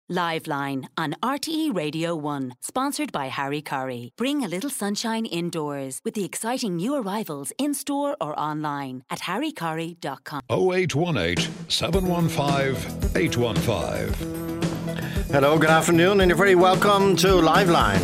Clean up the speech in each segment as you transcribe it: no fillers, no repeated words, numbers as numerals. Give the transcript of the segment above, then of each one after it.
Liveline on RTE Radio 1, sponsored by Harry Curry. Bring a little sunshine indoors with the exciting new arrivals in-store or online at harrycurry.com. 0818 715 815. Hello, good afternoon, and you're very welcome to Liveline.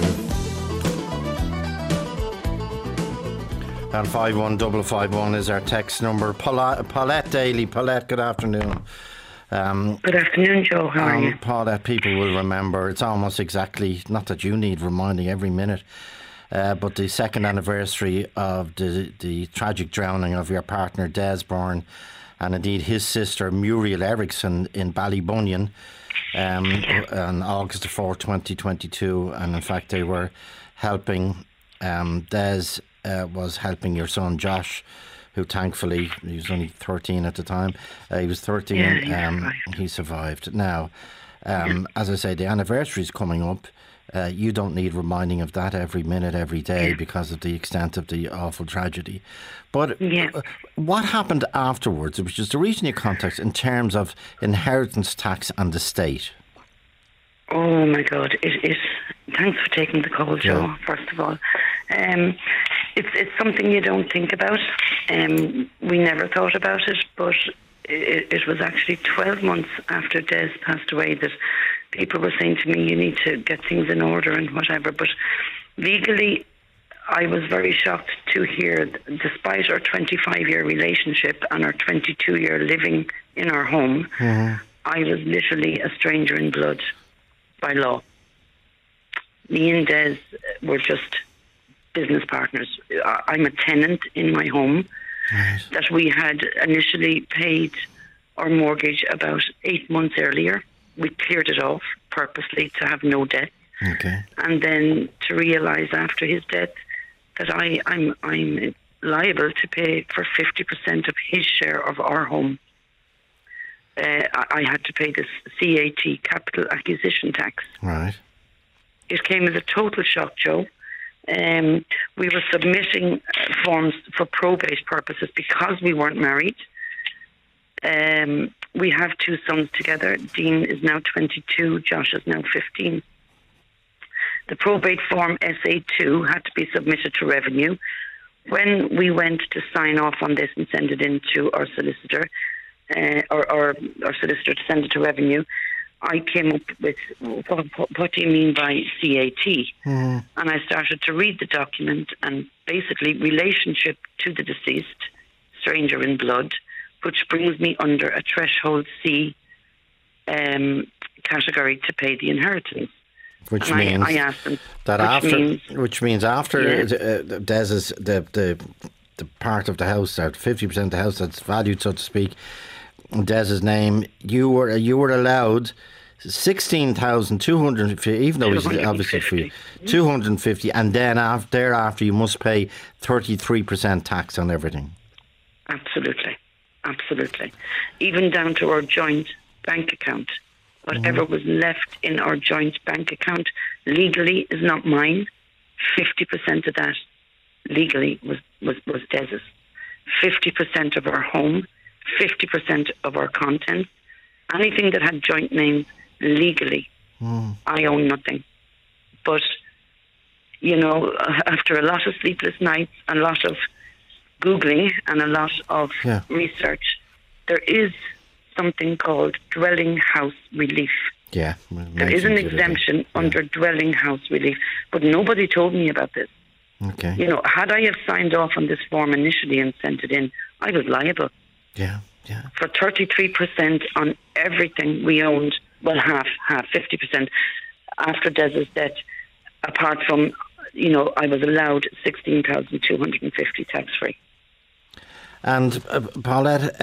And 51551 is our text number. Paulette Daly. Paulette, good afternoon. Good afternoon, Joe. How are you? Paulette, people will remember, it's almost exactly, not that you need reminding every minute, but the second anniversary of the tragic drowning of your partner Des Byrne, and indeed his sister Muriel Eriksson in Ballybunion on August the 4th, 2022. And in fact they were helping, Des was helping your son Josh, who thankfully, he was only 13 at the time. He was 13, he survived. Now, as I say, the anniversary is coming up. You don't need reminding of that every minute, every day, because of the extent of the awful tragedy. But what happened afterwards, which is the reason you contact in terms of inheritance tax and the state? Oh my God! Thanks for taking the call, Joe. First of all, it's something you don't think about. We never thought about it, but it was actually 12 months after Des passed away that people were saying to me, "You need to get things in order and whatever." But legally, I was very shocked to hear, despite our 25-year relationship and our 22-year living in our home, I was literally a stranger in blood. By law. Me and Des were just business partners. I'm a tenant in my home that we had initially paid our mortgage about 8 months earlier. We cleared it off purposely to have no debt. Okay. And then to realise after his death that I'm liable to pay for 50% of his share of our home. I had to pay this CAT, capital acquisition tax. Right. It came as a total shock, Joe. We were submitting forms for probate purposes because we weren't married. We have two sons together. Dean is now 22, Josh is now 15. The probate form SA2 had to be submitted to Revenue. When we went to sign off on this and send it in to our solicitor, or our solicitor to send it to Revenue, I came up with, what do you mean by CAT? And I started to read the document, and basically relationship to the deceased, stranger in blood, which brings me under a threshold C category to pay the inheritance. Which and means I asked them, that after Des's the part of the house, that 50% of the house that's valued, so to speak, in Des's name, you were allowed 16,250, even though it's obviously free, 250, and then thereafter you must pay 33% tax on everything. Absolutely. Even down to our joint bank account. Whatever was left in our joint bank account legally is not mine. 50% of that legally was Des's. 50% of our home, 50% of our contents, anything that had joint names legally, I own nothing. But, after a lot of sleepless nights, a lot of Googling and a lot of research, there is something called dwelling house relief. Yeah. There is an exemption under dwelling house relief, but nobody told me about this. Okay. Had I have signed off on this form initially and sent it in, I was liable. Yeah. For 33% on everything we owned, well, half, 50% after Des's death, apart from, I was allowed 16,250 tax-free. And Paulette,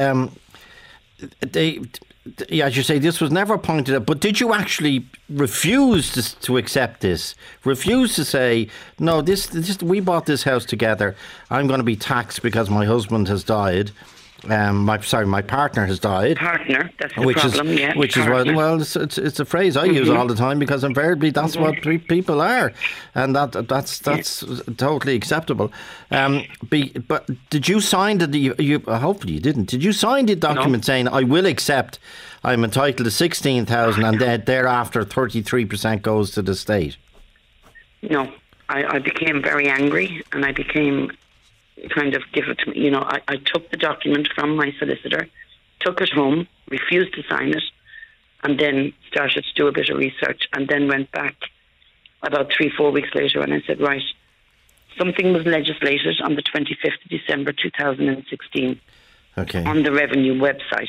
as you say, this was never pointed out, but did you actually refuse to accept this? Refuse to say, no, this we bought this house together, I'm going to be taxed because my husband has died, my partner has died. Partner, that's the Which problem. is which is partner. well, it's a phrase I use all the time because invariably that's what people are, and that's totally acceptable. But did you sign hopefully you didn't. Did you sign the document saying I will accept? I'm entitled to 16,000, and then thereafter 33% goes to the state. No, I became very angry, and I became kind of give it to me. I took the document from my solicitor, took it home, refused to sign it, and then started to do a bit of research, and then went back about 3-4 weeks later, and I said, right, something was legislated on the 25th of December 2016 on the Revenue website.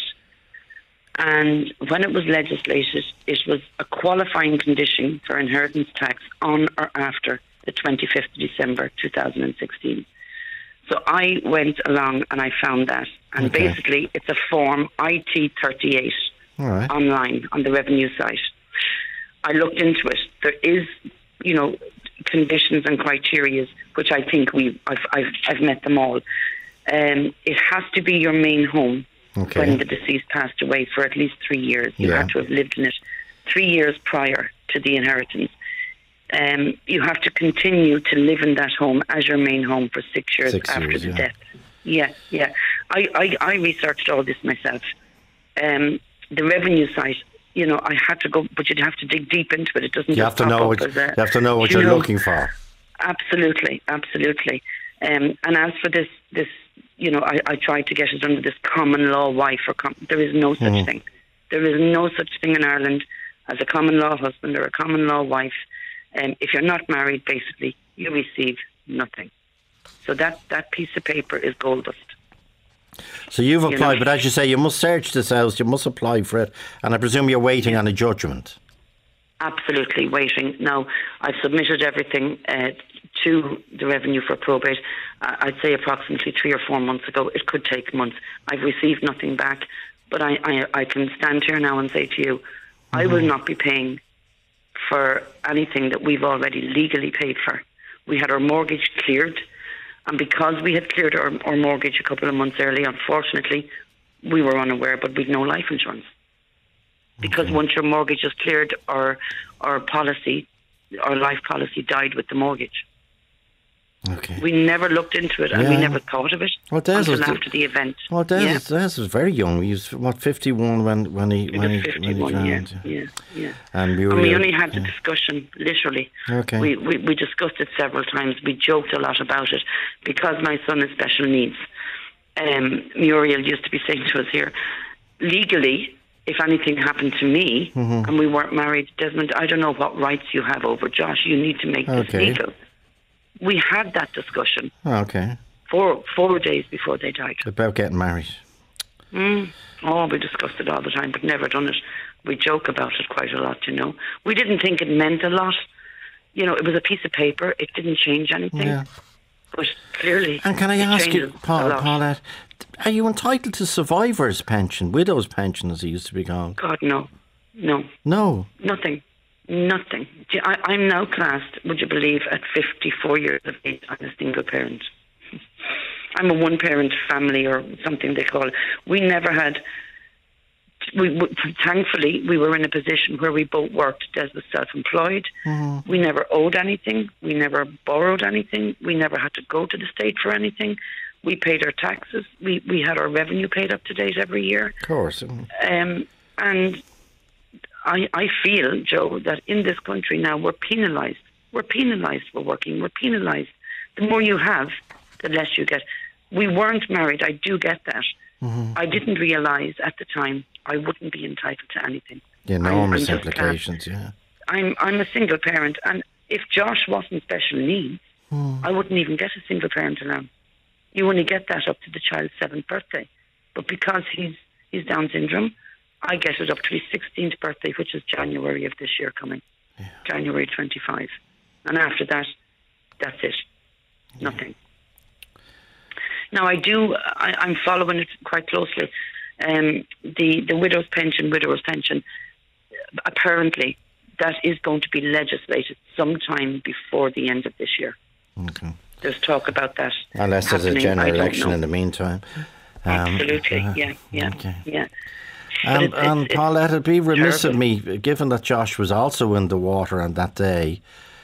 And when it was legislated, it was a qualifying condition for inheritance tax on or after the 25th of December 2016. So I went along and I found that. And basically, it's a form IT38 online on the Revenue site. I looked into it. There is, conditions and criteria, which I think I've met them all. It has to be your main home. When the deceased passed away for at least 3 years. You had to have lived in it 3 years prior to the inheritance. You have to continue to live in that home as your main home for 6 years after the death. Yeah. I researched all this myself. The Revenue site, I had to go, but you'd have to dig deep into it. It doesn't. You have to know what you're looking for. Absolutely. And as for this, I tried to get it under this common law wife there is no such thing. There is no such thing in Ireland as a common law husband or a common law wife. If you're not married, basically, you receive nothing. So that piece of paper is gold dust. So you've applied, but as you say, you must search this house, you must apply for it, and I presume you're waiting on a judgment. Absolutely waiting. Now, I've submitted everything to the Revenue for probate. I'd say approximately 3 or 4 months ago. It could take months. I've received nothing back, but I can stand here now and say to you, I will not be paying for anything that we've already legally paid for. We had our mortgage cleared, and because we had cleared our mortgage a couple of months early, unfortunately, we were unaware, but we'd no life insurance. Because once your mortgage is cleared, our life policy died with the mortgage. Okay. We never looked into it, and we never thought of it until after the event. Well, Des was very young. He was 51 when he drowned. Yeah. And we only had the discussion literally. Okay. We discussed it several times. We joked a lot about it because my son has special needs. Muriel used to be saying to us here, legally, if anything happened to me and we weren't married, Desmond, I don't know what rights you have over Josh. You need to make this legal. We had that discussion. Okay. 4 days before they died. About getting married. Oh, we discussed it all the time, but never done it. We joke about it quite a lot, We didn't think it meant a lot. It was a piece of paper. It didn't change anything. Yeah. But clearly, and can I ask you, Paulette, are you entitled to survivor's pension, widow's pension, as it used to be called? God, no. Nothing. I'm now classed, would you believe, at 54 years of age. I'm a single parent. I'm a one-parent family, or something they call it. We never had. Thankfully, we were in a position where we both worked. Des was self-employed. We never owed anything. We never borrowed anything. We never had to go to the state for anything. We paid our taxes. We had our revenue paid up to date every year. Of course. And I feel, Joe, that in this country now we're penalised. We're penalised for working. We're penalised. The more you have, the less you get. We weren't married. I do get that. I didn't realise at the time I wouldn't be entitled to anything. The enormous implications, I'm a single parent, and if Josh wasn't special needs, I wouldn't even get a single parent allowance. You only get that up to the child's 7th birthday. But because he's Down syndrome, I get it up to his 16th birthday, which is January of this year coming. January 25. And after that, that's it. Nothing. Now, I'm following it quite closely. The widower's pension, apparently, that is going to be legislated sometime before the end of this year. Okay. There's talk about that. Unless there's a general election in the meantime. Absolutely, Okay. yeah. And Paulette, it'd be remiss terrible. of me, given that Josh was also in the water on that day.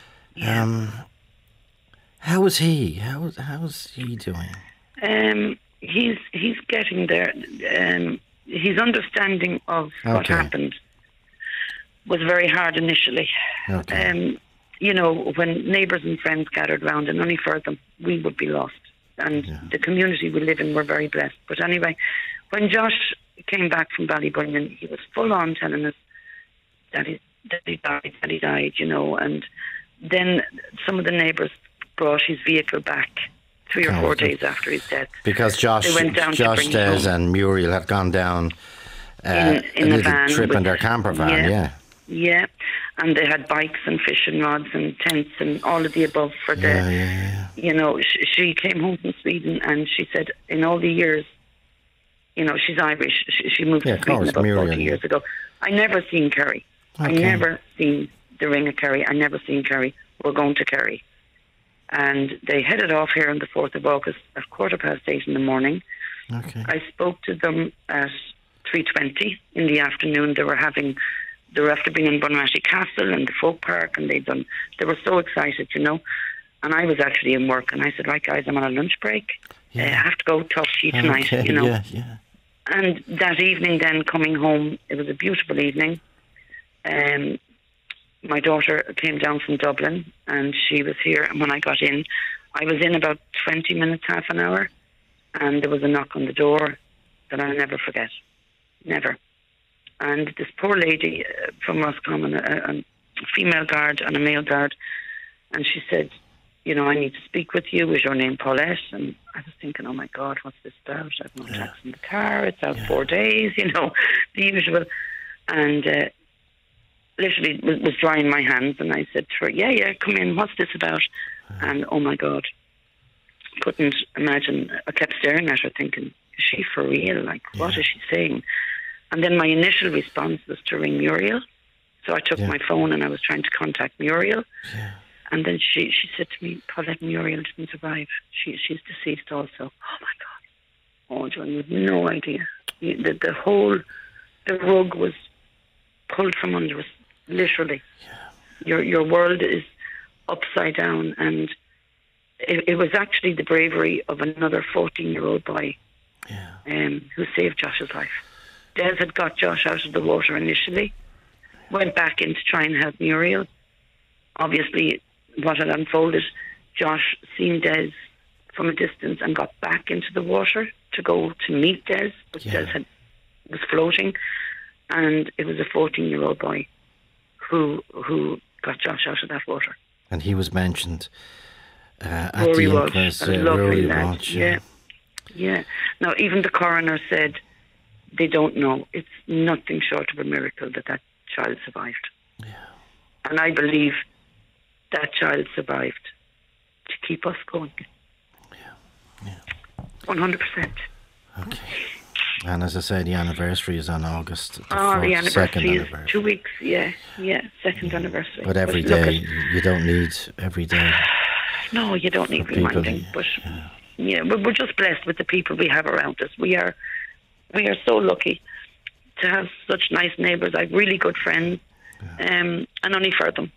How is he? How's he doing? He's getting there. His understanding of what Okay. happened was very hard initially. Okay. When neighbours and friends gathered round, and only for them, we would be lost. And the community we live in, we're very blessed. But anyway, when Josh came back from Ballybunion, he was full on telling us that he died, and then some of the neighbours brought his vehicle back 3 or 4 days after his death. Because Josh They went down to bring him Des home. and Muriel had gone down In a a little van trip in with- their camper van, yeah. Yeah, and they had bikes and fishing rods and tents and all of the above for Yeah. she came home from Sweden and she said in all the years, she's Irish, she moved Yeah, to of Sweden course, about Muriel, 40 yeah. years ago. I never seen Kerry. I Okay. never seen the ring of Kerry. I never seen Kerry. We're going to Kerry. And they headed off here on the 4th of August at 8:15 in the morning. Okay. I spoke to them at 3:20 in the afternoon. They were after being in Bunratty Castle and the folk park, and they were so excited, And I was actually in work, and I said, right guys, I'm on a lunch break. I have to go talk to you tonight, Okay, yeah. And that evening then, coming home, it was a beautiful evening. My daughter came down from Dublin, and she was here, and when I got in, I was in about 20 minutes, half an hour, and there was a knock on the door that I'll never forget. Never. And this poor lady from Roscommon, a female guard and a male guard, and she said, I need to speak with you. Is your name Paulette? And I was thinking, oh my God, what's this about? I've no tax in the car. It's out 4 days, the usual. And literally was drying my hands, and I said to her, yeah, come in. What's this about? And oh my God, couldn't imagine. I kept staring at her thinking, is she for real? Like, what is she saying? And then my initial response was to ring Muriel. So I took my phone and I was trying to contact Muriel. Yeah. And then she said to me, Paulette, Muriel didn't survive. She's deceased also. Oh my God. Oh, John, you have no idea. The rug was pulled from under us, literally. Yeah. Your world is upside down. And it was actually the bravery of another 14-year-old boy who saved Josh's life. Des had got Josh out of the water initially, went back in to try and help Muriel. Obviously, what had unfolded, Josh seen Des from a distance and got back into the water to go to meet Des, but Des was floating, and it was a 14-year-old boy who got Josh out of that water. And he was mentioned at Rory the Walsh, inquest. a lovely Rory lad. Walsh, Yeah. Now, even the coroner said they don't know. It's nothing short of a miracle that child survived. Yeah. And I believe that child survived to keep us going. Yeah. 100%. Okay. And as I say, the anniversary is on August. The anniversary is anniversary. 2 weeks. Yeah, second anniversary. But every day, you don't need every day. No, you don't need reminding. But we're just blessed with the people we have around us. We are so lucky to have such nice neighbours. I have really good friends, and only for them,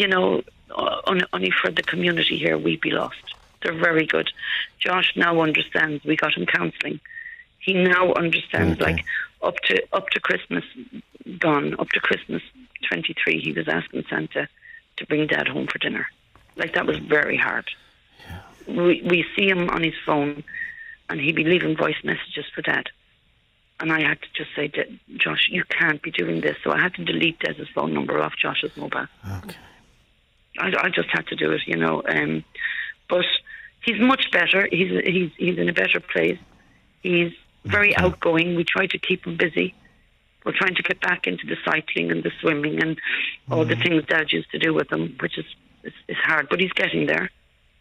only for the community here, we'd be lost. They're very good. Josh now understands. We got him counselling. He now understands. Like up to Christmas gone, up to Christmas 23, he was asking Santa to bring Dad home for dinner. Like, that was very hard. Yeah. We see him on his phone, and he'd be leaving voice messages for Dad. And I had to just say, Josh, you can't be doing this. So I had to delete Des's phone number off Josh's mobile. Okay. I just had to do it, But he's much better. He's in a better place. He's very outgoing. We try to keep him busy. We're trying to get back into the cycling and the swimming and all the things Dad used to do with him, which is hard, but he's getting there.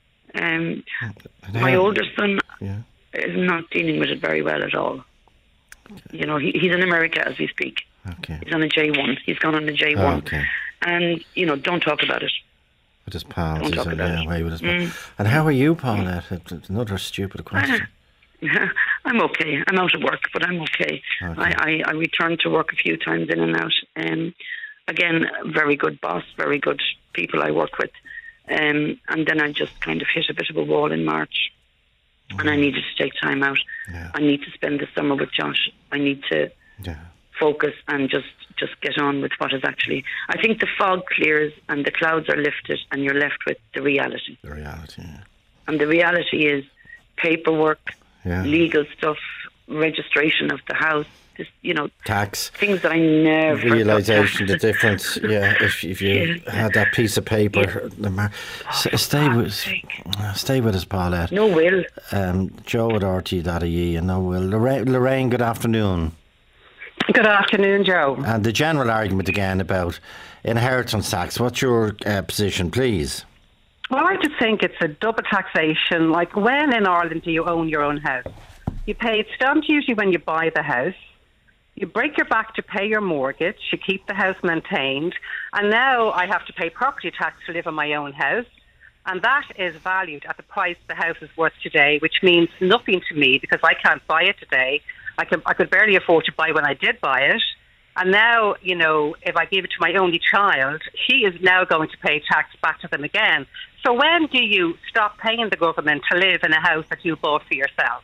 My older son is not dealing with it very well at all. Okay. He's in America as we speak. Okay. He's on a J1. He's gone on a J1. Oh, okay. And, don't talk about it. With his pals. With his pals. And how are you, Paulette? It's another stupid question. I'm okay. I'm out of work, but I'm okay. I returned to work a few times in and out. Again, very good boss, very good people I work with. And then I just kind of hit a bit of a wall in March. And I needed to take time out. Yeah. I need to spend the summer with Josh. I need to focus and just get on with what is actually... I think the fog clears and the clouds are lifted and you're left with the reality. The reality, yeah. And the reality is paperwork, legal stuff, registration of the house, just, tax, things that I never... Realisation, the difference, if you had that piece of paper. Stay with us, Paulette. No will. Joe at RT.ie and no will. Lorraine, good afternoon. Good afternoon, Joe. And the general argument again about inheritance tax. What's your position, please? Well, I just think it's a double taxation. Like, when in Ireland do you own your own house? You pay stamp duty when you buy the house. You break your back to pay your mortgage. You keep the house maintained. And now I have to pay property tax to live in my own house. And that is valued at the price the house is worth today, which means nothing to me because I can't buy it today. I could barely afford to buy when I did buy it. And now, if I give it to my only child, he is now going to pay tax back to them again. So when do you stop paying the government to live in a house that you bought for yourself?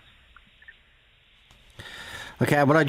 Okay, but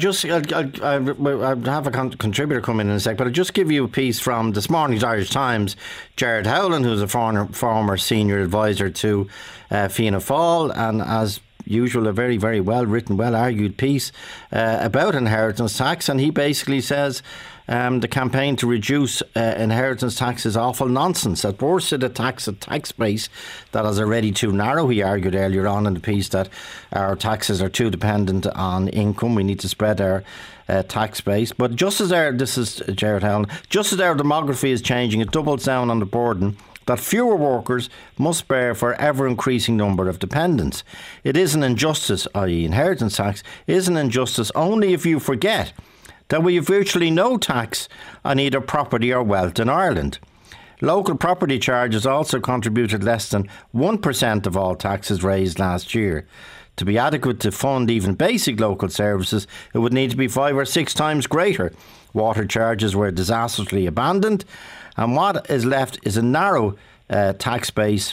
I'll have a contributor come in a sec, but I'll just give you a piece from this morning's Irish Times. Jared Howland, who's a former senior advisor to Fianna Fáil, and as usual, a very, very well written, well argued piece about inheritance tax, and he basically says the campaign to reduce inheritance tax is awful nonsense. At worst, it attacks a tax base that is already too narrow. He argued earlier on in the piece that our taxes are too dependent on income. We need to spread our tax base. But just as this is Jared Howland, just as our demography is changing, it doubles down on the burden that fewer workers must bear for ever-increasing number of dependents. It is an injustice, i.e. inheritance tax, is an injustice only if you forget that we have virtually no tax on either property or wealth in Ireland. Local property charges also contributed less than 1% of all taxes raised last year. To be adequate to fund even basic local services, it would need to be 5 or 6 times greater. Water charges were disastrously abandoned, and what is left is a narrow tax base,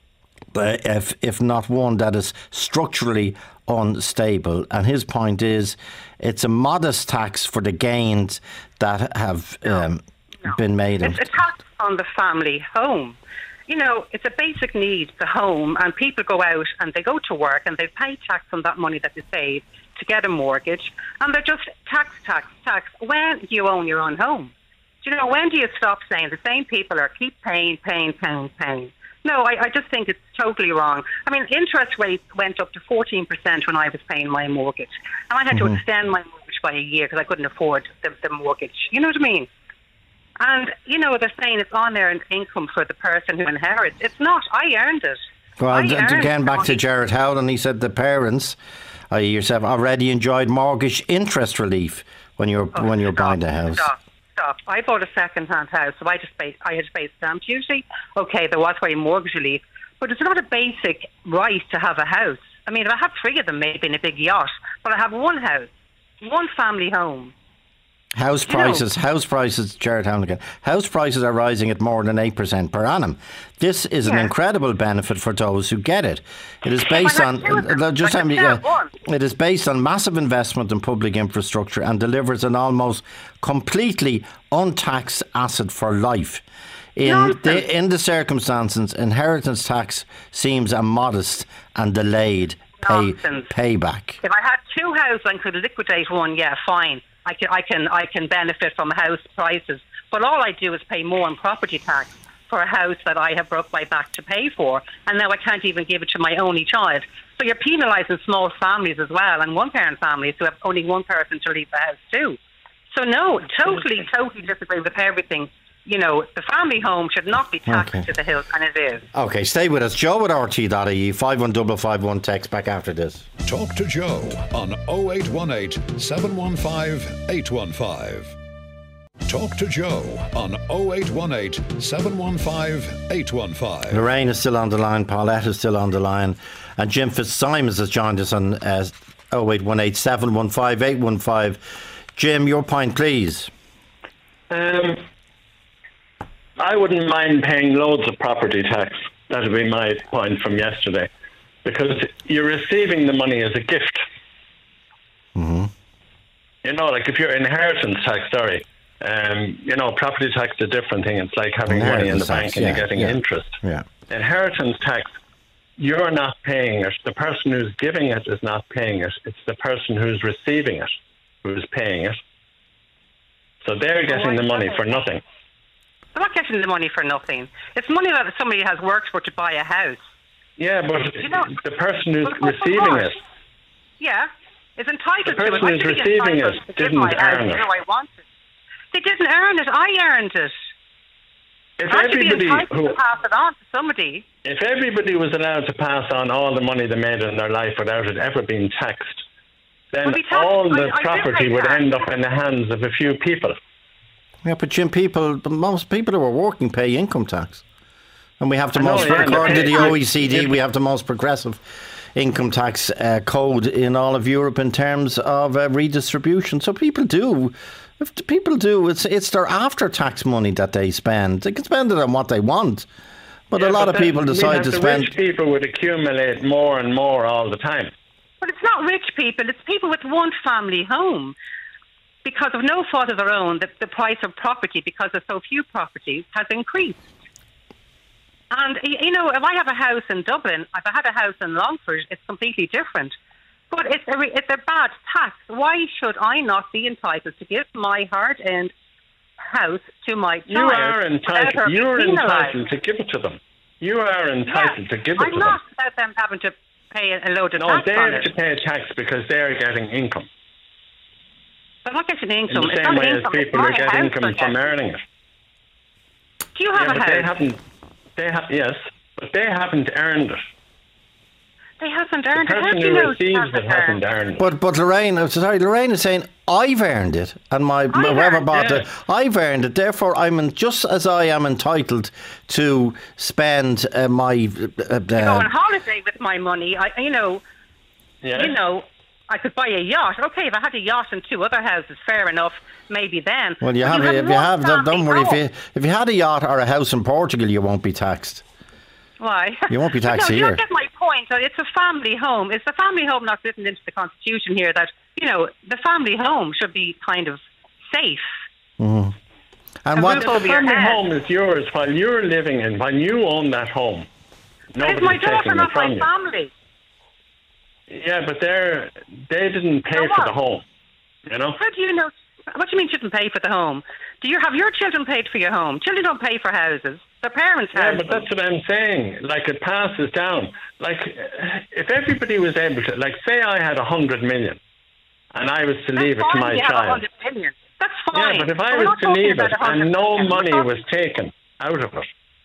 if not one that is structurally unstable. And his point is it's a modest tax for the gains that have been made. It's a tax on the family home. It's a basic need, the home, and people go out and they go to work and they pay tax on that money that they save to get a mortgage, and they're just tax. When do you own your own home? When do you stop saying the same people are keep paying? No, I just think it's totally wrong. I mean, interest rates went up to 14% when I was paying my mortgage, and I had to extend my mortgage by a year because I couldn't afford the mortgage. You know what I mean? And, they're saying it's on their income for the person who inherits. It's not. I earned it. Well, again, back to Jared Howland, he said the parents, i.e. yourself, already enjoyed mortgage interest relief when you're buying a house. Stop. I bought a second-hand house, so I had to pay stamp duty. Okay, there was mortgage relief, but it's not a basic right to have a house. I mean, if I have 3 of them, maybe in a big yacht, but I have one house, one family home. House prices, Jared Howland again. House prices are rising at more than 8% per annum. This is an incredible benefit for those who get it. It is based on it is based on massive investment in public infrastructure and delivers an almost completely untaxed asset for life. In the circumstances, inheritance tax seems a modest and delayed payback. If I had 2 houses and could liquidate one, yeah, fine. I can benefit from house prices, but all I do is pay more in property tax for a house that I have broke my back to pay for, and now I can't even give it to my only child. So you're penalising small families as well, and one-parent families who have only one person to leave the house too. So no, totally disagree with everything. The family home should not be taxed to the hilt, and it is. Okay, stay with us. Joe at RT.ie, 51551, text back after this. Talk to Joe on 0818 715 815. Talk to Joe on 0818 715 815. Lorraine is still on the line, Paulette is still on the line, and Jim Fitzsimons has joined us on 0818 715 815. Jim, your point, please. I wouldn't mind paying loads of property tax. That would be my point from yesterday. Because you're receiving the money as a gift. Mm-hmm. You know, like if you're inheritance tax, property tax is a different thing. It's like having money in the bank and you're getting interest. Yeah. Inheritance tax, you're not paying it. The person who's giving it is not paying it. It's the person who's receiving it who's paying it. So they're getting the money for nothing. They're not getting the money for nothing. It's money that somebody has worked for to buy a house. Yeah, but the person who's receiving it. Yeah, is entitled to it. The person who's receiving it didn't earn it. I want it. They didn't earn it. I earned it. If everybody who pass it on to somebody. If everybody was allowed to pass on all the money they made in their life without it ever being taxed, then all the property would end up in the hands of a few people. Yeah, but Jim, most people who are working pay income tax. And we have the according to the OECD, we have the most progressive income tax code in all of Europe in terms of redistribution. So people do. If people do, it's their after-tax money that they spend. They can spend it on what they want. But a lot of people decide to spend... Rich people would accumulate more and more all the time. But it's not rich people. It's people with one family home. Because of no fault of their own, the price of property, because of so few properties, has increased. And, you know, if I have a house in Dublin, if I had a house in Longford, it's completely different. But it's a bad tax. Why should I not be entitled to give my hard-earned house to my child? You are entitled. You're entitled to give it to them. You are entitled to give it to them. I'm not about them having to pay a load of tax on it. No, they have to pay a tax because they're getting income. They're not getting income. In the same way as people who get income from earning it. Do you have a house? Yes, but they haven't earned it. They haven't earned it. The person who receives it hasn't earned it. But Lorraine is saying, I've earned it, and whoever bought it, I've earned it. Therefore, just as I am entitled to spend my... to go on holiday with my money, I could buy a yacht. Okay, if I had a yacht and two other houses, fair enough. Maybe then. Well, don't worry. If you had a yacht or a house in Portugal, you won't be taxed. Why? You won't be taxed here. You don't get my point. It's a family home. Is the family home not written into the Constitution here that, the family home should be kind of safe? Mm-hmm. And the family home is yours while you're living in, while you own that home. It's my daughter, not my family. Yeah, but they didn't pay for the home, How do you know? What do you mean shouldn't pay for the home? Do you have your children paid for your home? Children don't pay for houses. Their parents' houses. Yeah, but that's what I'm saying. Like, it passes down. Like, if everybody was able to... Like, say I had 100 million and I was to leave it to my child. 100 million. That's fine. Yeah, but if I was to leave it and no money was taken out of it,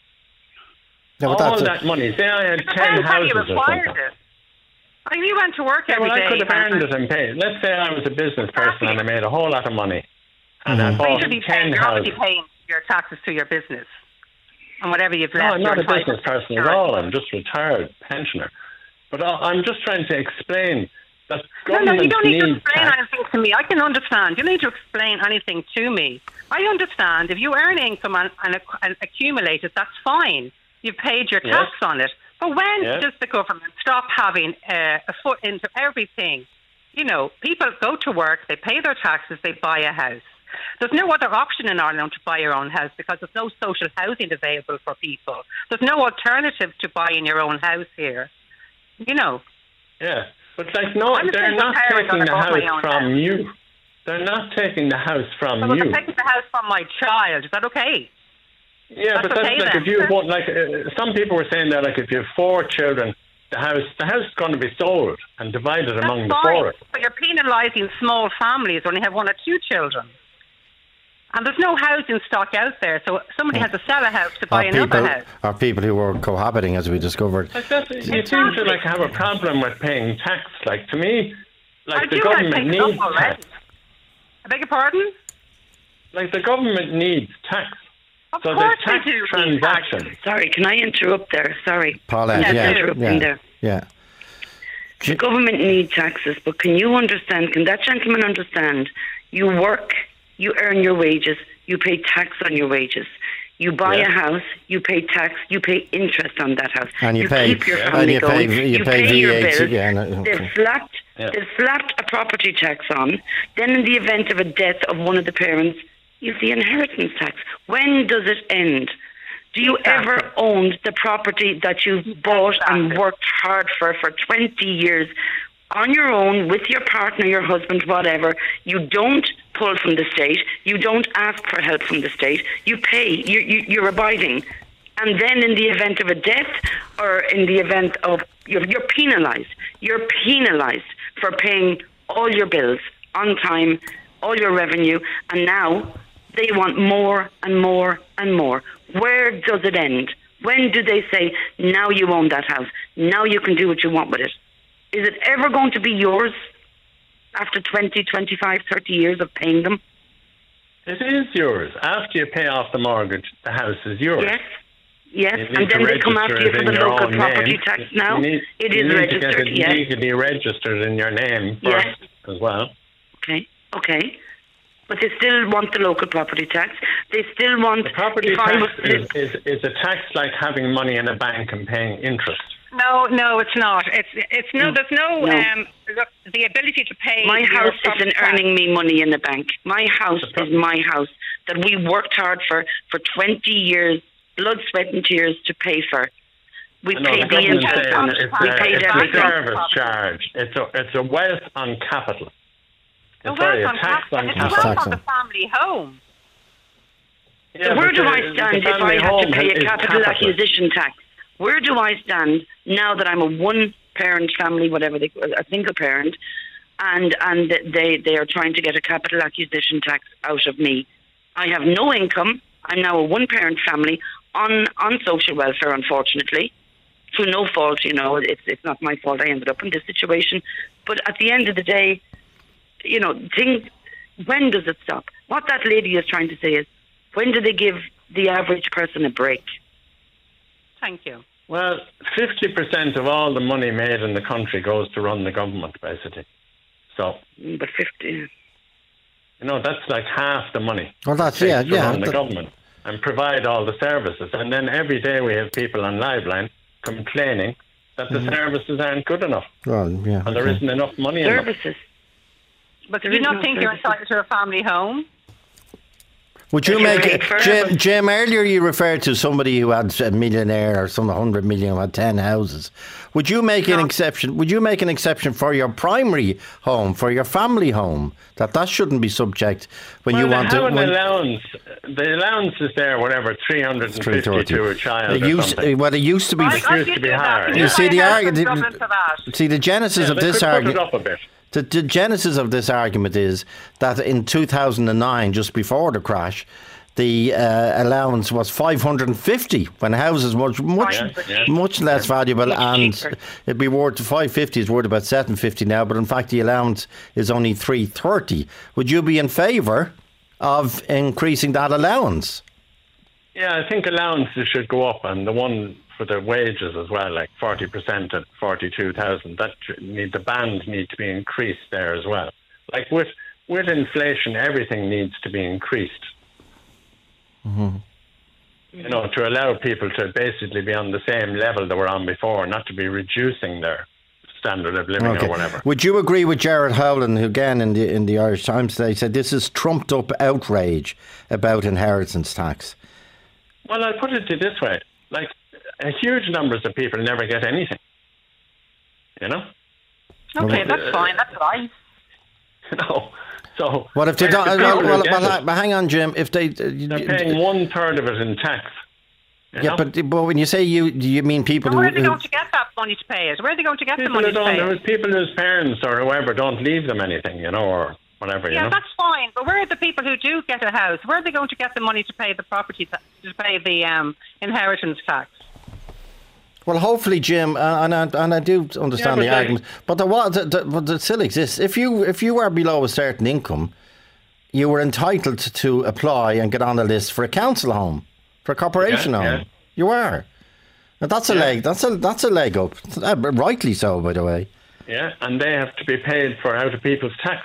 all that money... Say I had 10 houses or something. You went to work every day. I could have earned it and paid. Let's say I was a business person and I made a whole lot of money. And I bought 10 houses. You're already paying your taxes to your business. And whatever you've left. No, I'm not a business person at all. I'm just a retired pensioner. But I'm just trying to explain that government No, you don't need to explain tax. anything to me. I can understand. You don't need to explain anything to me. I understand. If you earn income and accumulate it, that's fine. You've paid your tax on it. But when does the government stop having a foot into everything? People go to work, they pay their taxes, they buy a house. There's no other option in Ireland to buy your own house because there's no social housing available for people. There's no alternative to buying your own house here. Yeah, but they're not taking the house from you. They're not taking the house from you. They're taking the house from my child. Is that okay? Yeah, but that's okay, like if you want, some people were saying that, like if you have 4 children, the house is going to be sold and divided among the 4. But you're penalising small families who only have 1 or 2 children. And there's no housing stock out there, so somebody has to sell a house to buy another house. Or people who were cohabiting, as we discovered. You seem to have a problem with paying tax. Like, to me, the government needs tax. I beg your pardon? Like, the government needs tax. Of so course the tax they do. transaction. Sorry, can I interrupt there? Sorry. Paulette, interrupting there. Yeah. The government need taxes, but can that gentleman understand? You work, you earn your wages, you pay tax on your wages. You buy a house, you pay tax, you pay interest on that house. And you keep your family going, you pay your bills. Okay. They've slapped a property tax on. Then in the event of a death of one of the parents, you have the inheritance tax. When does it end? Do you ever own the property that you've bought and worked hard for 20 years on your own, with your partner, your husband, whatever? You don't pull from the state. You don't ask for help from the state. You pay. You're abiding. And then in the event of a death or in the event of... You're penalised. You're penalised for paying all your bills on time, all your revenue, and now they want more and more and more. Where does it end? When do they say, now you own that house, now you can do what you want with it? Is it ever going to be yours after 20, 25, 30 years of paying them? It is yours. After you pay off the mortgage, the house is yours. Yes, and then they come after you for the local property tax now. It is registered, yes. It needs to be registered in your name first as well. Okay. But they still want the local property tax. They still want... The property tax is a tax like having money in a bank and paying interest. No, it's not. It's no. There's no. The ability to pay. My house isn't earning me money in the bank. My house is my house that we worked hard for 20 years, blood, sweat, and tears to pay for. We paid the interest on it. We paid everything. It's a service charge. It's a wealth on capital. It's a tax on capital. It's wealth on the family home. Yeah, so where do I stand if I have to pay a capital acquisition tax? Where do I stand now that I'm a one-parent family, whatever, a single parent, and they are trying to get a capital acquisition tax out of me? I have no income. I'm now a one-parent family on social welfare, unfortunately, through no fault. It's not my fault. I ended up in this situation. But at the end of the day, when does it stop? What that lady is trying to say is, when do they give the average person a break? Thank you. Well, 50% of all the money made in the country goes to run the government, basically. So, but 50, that's like half the money. Well, that's to run the government and provide all the services. And then every day we have people on Liveline complaining that the services aren't good enough. Well, yeah, and there isn't enough money in services. But do you not think you're entitled to a family home? Would you make Jim? Earlier, you referred to somebody who had a millionaire or some 100 million who had 10 houses. Would you make an exception? Would you make an exception for your primary home, for your family home? That shouldn't be subject when you want to. The allowance is there, whatever, 350 to a child. It used to be. It used to be higher. You see the argument. See the genesis of this argument. Put it up a bit. The genesis of this argument is that in 2009, just before the crash, the allowance was 550 when houses were much less valuable, and it'd be worth 550 is worth about 750 now. But in fact, the allowance is only 330. Would you be in favour of increasing that allowance? Yeah, I think allowances should go up, and the one for the wages as well, like 40% at 42,000. The band needs to be increased there as well. Like with inflation, everything needs to be increased. Mm-hmm. To allow people to basically be on the same level they were on before, not to be reducing their standard of living or whatever. Would you agree with Jared Howland, who again in the Irish Times today said this is trumped up outrage about inheritance tax? Well, I'll put it this way. Like, huge numbers of people never get anything. Okay, that's fine. That's life. So what if they don't? Well, hang on, Jim. If they're paying 1/3 of it in tax. But when you say you mean people where are they going to get that money to pay it? Where are they going to get the money to pay it? People whose parents or whoever don't leave them anything, or whatever. Yeah, that's fine. But where are the people who do get a house? Where are they going to get the money to pay the property to pay the inheritance tax? Well, hopefully, Jim, and I do understand the argument, but it still exists. If you were below a certain income, you were entitled to apply and get on the list for a council home, for a corporation home. Yeah. You are. And that's a leg. That's a leg up. Rightly so, by the way. yeah, and they have to be paid for out of people's tax.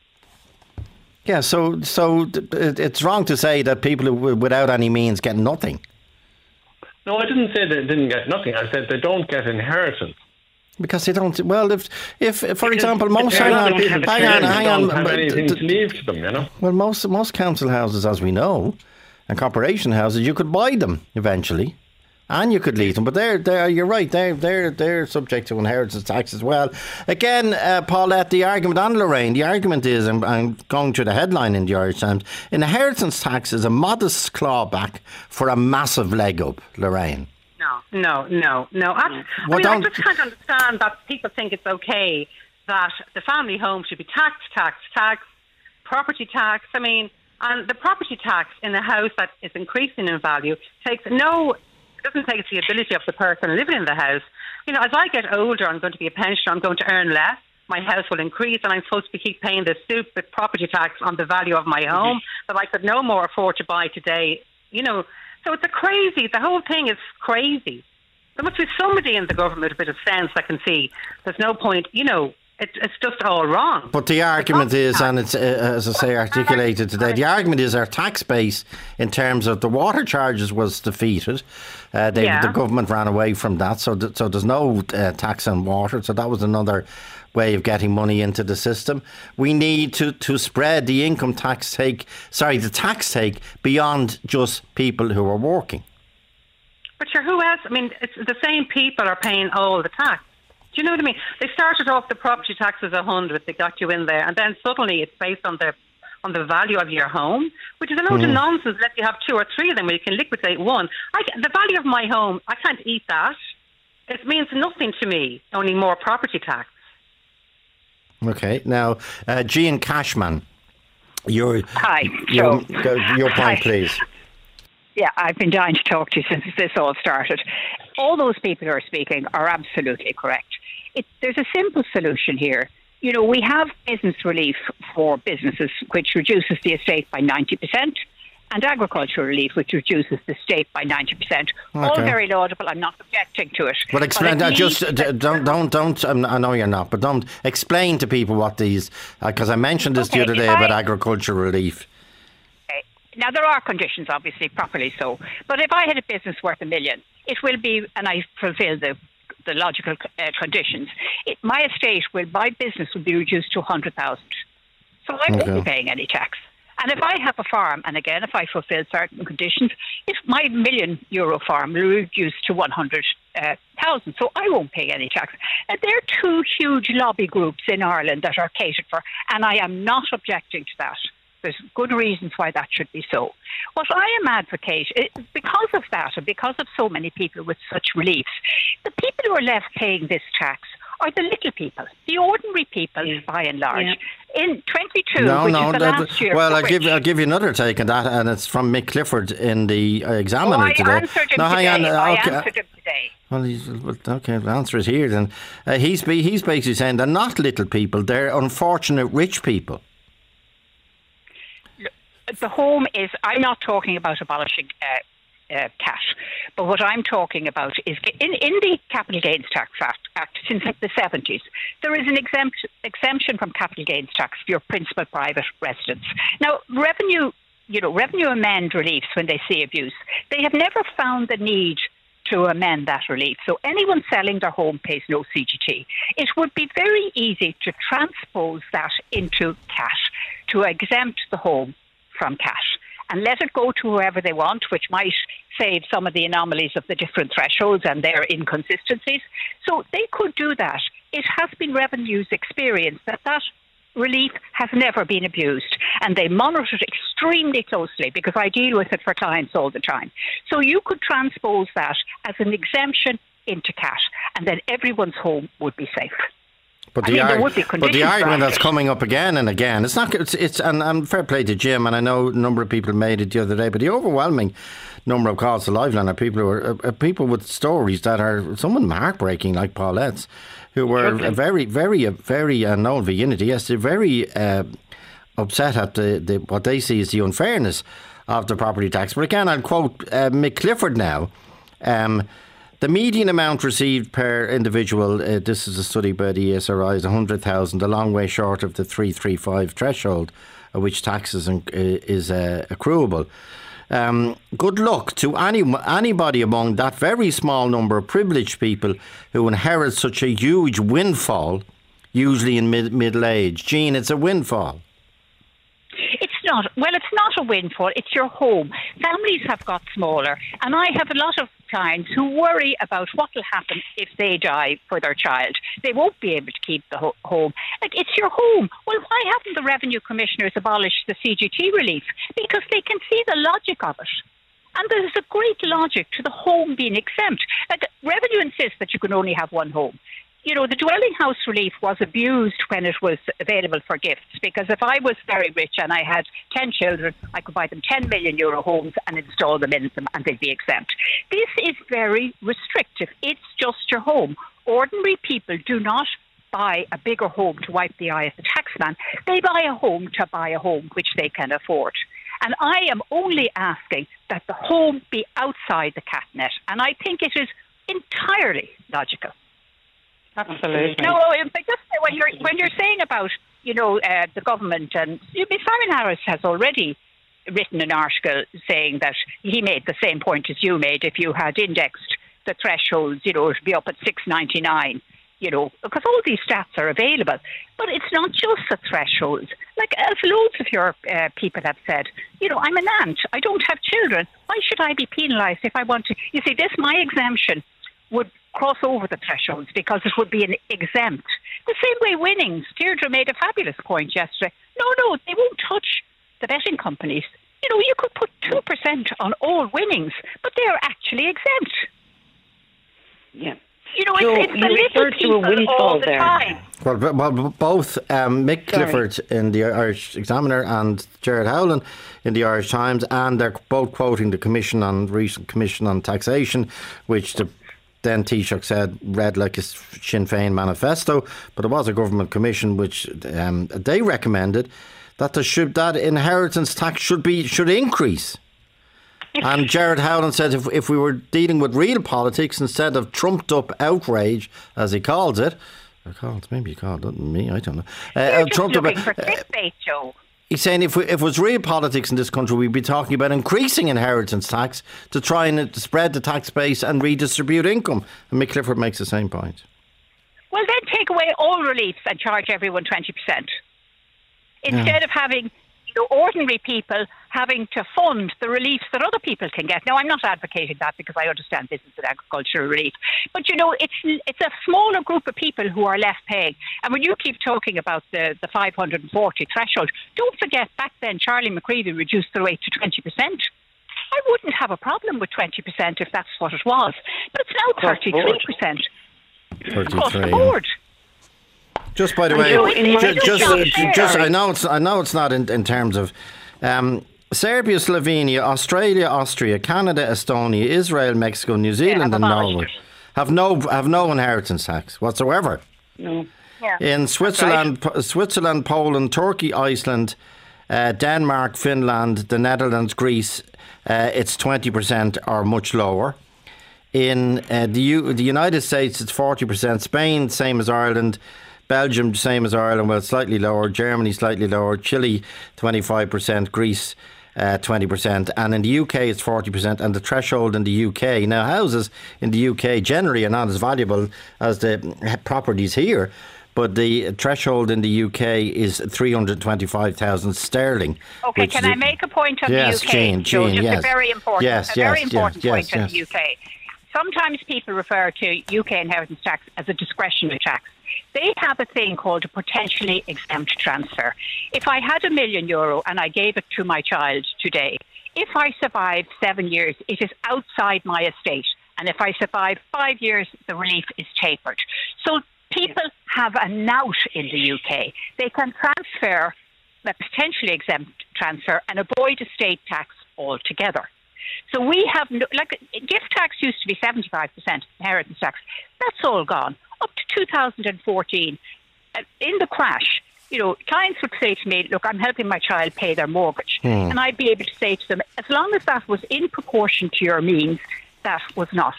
Yeah, so it's wrong to say that people who, without any means get nothing. No, I didn't say they didn't get nothing. I said they don't get inheritance. Because they don't. Well, if for example, most hang on, don't have anything to leave to them, you know. Well, most council houses, as we know, and corporation houses, you could buy them eventually, and you could lease them. But they're you're right. They're subject to inheritance tax as well. Again, Paulette, the argument on Lorraine, the argument is, I'm going through the headline in the Irish Times: inheritance tax is a modest clawback for a massive leg up. Lorraine. No. I just can't understand that people think it's okay that the family home should be taxed, property tax. I mean, and the property tax in a house that is increasing in value doesn't take the ability of the person living in the house. You know, as I get older, I'm going to be a pensioner, I'm going to earn less. My house will increase, and I'm supposed to keep paying the stupid property tax on the value of my home that I could no more afford to buy today. You know. So it's the whole thing is crazy. There must be somebody in the government with a bit of sense that can see there's no point, you know, it's just all wrong. But the argument is, and it's, as I say, articulated today, the argument is our tax base in terms of the water charges was defeated. The government ran away from that, so there's no tax on water, so that was another way of getting money into the system. We need to spread the the tax take beyond just people who are working. But sure, who else? I mean, it's the same people are paying all the tax. Do you know what I mean? They started off the property tax as 100, they got you in there, and then suddenly it's based on the value of your home, which is a load of nonsense. Let you have 2 or 3 of them where you can liquidate one. The value of my home, I can't eat that. It means nothing to me, only more property tax. Okay, now, Jean Cashman, your point, please. Yeah, I've been dying to talk to you since this all started. All those people who are speaking are absolutely correct. There's a simple solution here. You know, we have business relief for businesses, which reduces the estate by 90%, and agricultural relief, which reduces the estate by 90%. Okay. All very laudable. I'm not objecting to it. Well, explain that. Don't. I know you're not, but don't explain to people what these. Because I mentioned this the other day about agricultural relief. Now, there are conditions, obviously, properly so. But if I had a business worth $1 million, it will be, and I fulfil the logical conditions, my business would be reduced to 100,000. So I won't be paying any tax. And if I have a farm, and again, if I fulfil certain conditions, if my €1 million farm will reduce to 100,000, so I won't pay any tax. And there are 2 huge lobby groups in Ireland that are catered for, and I am not objecting to that. There's good reasons why that should be so. What I am advocating, because of that and because of so many people with such reliefs, the people who are left paying this tax are the little people, the ordinary people, by and large. Yeah. In 22, last year... Well, I'll give you another take on that, and it's from Mick Clifford in the Examiner today. I answered him today. Well, the answer is here then. He's basically saying they're not little people, they're unfortunate rich people. The home is... I'm not talking about abolishing cash, but what I'm talking about is in the Capital Gains Tax Act since the 70s, there is an exemption from capital gains tax for your principal private residence. Now, revenue amend reliefs when they see abuse. They have never found the need to amend that relief. So anyone selling their home pays no CGT. It would be very easy to transpose that into cash, to exempt the home from cash and let it go to whoever they want, which might save some of the anomalies of the different thresholds and their inconsistencies. So they could do that. It has been Revenue's experience that relief has never been abused, and they monitor it extremely closely because I deal with it for clients all the time. So you could transpose that as an exemption into cash, and then everyone's home would be safe. But the argument that's coming up again and again, and fair play to Jim, and I know a number of people made it the other day, but the overwhelming number of calls to Liveline are people who are people with stories that are somewhat heartbreaking, like Paulette's, who were very, Noel v Unity, yes, they're very upset at what they see as the unfairness of the property tax. But again, I'll quote Mick Clifford now. The median amount received per individual, this is a study by the ESRI, is 100,000, a long way short of the 335 threshold, at which taxes is accruable. Good luck to anybody among that very small number of privileged people who inherit such a huge windfall, usually in middle age. Jean, it's a windfall. It's not a windfall. It's your home. Families have got smaller, and I have a lot of clients who worry about what will happen if they die for their child. They won't be able to keep the home. It's your home. Well, why haven't the revenue commissioners abolished the CGT relief? Because they can see the logic of it. And there's a great logic to the home being exempt. Revenue insists that you can only have one home. You know, the dwelling house relief was abused when it was available for gifts, because if I was very rich and I had 10 children, I could buy them €10 million homes and install them in them and they'd be exempt. This is very restrictive. It's just your home. Ordinary people do not buy a bigger home to wipe the eye of the taxman. They buy a home to buy a home which they can afford. And I am only asking that the home be outside the cat net. And I think it is entirely logical. Absolutely. No, but just when you're saying about, the government, and Simon Harris has already written an article saying that he made the same point as you made. If you had indexed the thresholds, it would be up at $6.99. Because all these stats are available. But it's not just the thresholds. Like, as loads of your people have said, I'm an aunt. I don't have children. Why should I be penalised if I want to? You see, my exemption would cross over the thresholds because it would be an exempt. The same way winnings. Deirdre made a fabulous point yesterday. No, they won't touch the betting companies. You could put 2% on all winnings, but they are actually exempt. Yeah. It's the little people all the time. Well, both Mick Clifford in the Irish Examiner and Gerard Howland in the Irish Times, and they're both quoting the recent Commission on Taxation, which then Taoiseach said read like a Sinn Féin manifesto, but it was a government commission which they recommended that that inheritance tax should increase. And Gerard Howland said if we were dealing with real politics instead of trumped up outrage, as he calls it, maybe he called it, me, I don't know. You're just looking for clickbait, Joe. He's saying if it was real politics in this country, we'd be talking about increasing inheritance tax to try and spread the tax base and redistribute income. And Mick Clifford makes the same point. Well, then take away all reliefs and charge everyone 20%. Instead of having ordinary people having to fund the reliefs that other people can get. Now, I'm not advocating that because I understand business and agricultural relief. But, it's a smaller group of people who are left paying. And when you keep talking about the 540 threshold, don't forget back then Charlie McCreevy reduced the rate to 20%. I wouldn't have a problem with 20% if that's what it was. But it's now 33%. 33, across the board. Just by the way, I know it's not in terms of Serbia, Slovenia, Australia, Austria, Canada, Estonia, Israel, Mexico, New Zealand, and Norway have no inheritance tax whatsoever. No. Yeah. In Switzerland, Poland, Turkey, Iceland, Denmark, Finland, the Netherlands, Greece, it's 20% or much lower. In the United States, it's 40%. Spain, same as Ireland. Belgium, same as Ireland, well, slightly lower. Germany, slightly lower. Chile, 25%. Greece, 20%. And in the UK, it's 40%. And the threshold in the UK. Now, houses in the UK generally are not as valuable as the properties here. But the threshold in the UK is 325,000 sterling. Okay, can I make a point on the UK? Jean, a very important, point on the UK. Sometimes people refer to UK inheritance tax as a discretionary tax. They have a thing called a potentially exempt transfer. If I had €1 million and I gave it to my child today, if I survive 7 years, it is outside my estate. And if I survive 5 years, the relief is tapered. So people have a knout in the UK. They can transfer, a potentially exempt transfer, and avoid estate tax altogether. So we have, gift tax used to be 75%, inheritance tax. That's all gone. Up to 2014, in the crash, clients would say to me, look, I'm helping my child pay their mortgage. And I'd be able to say to them, as long as that was in proportion to your means, that was not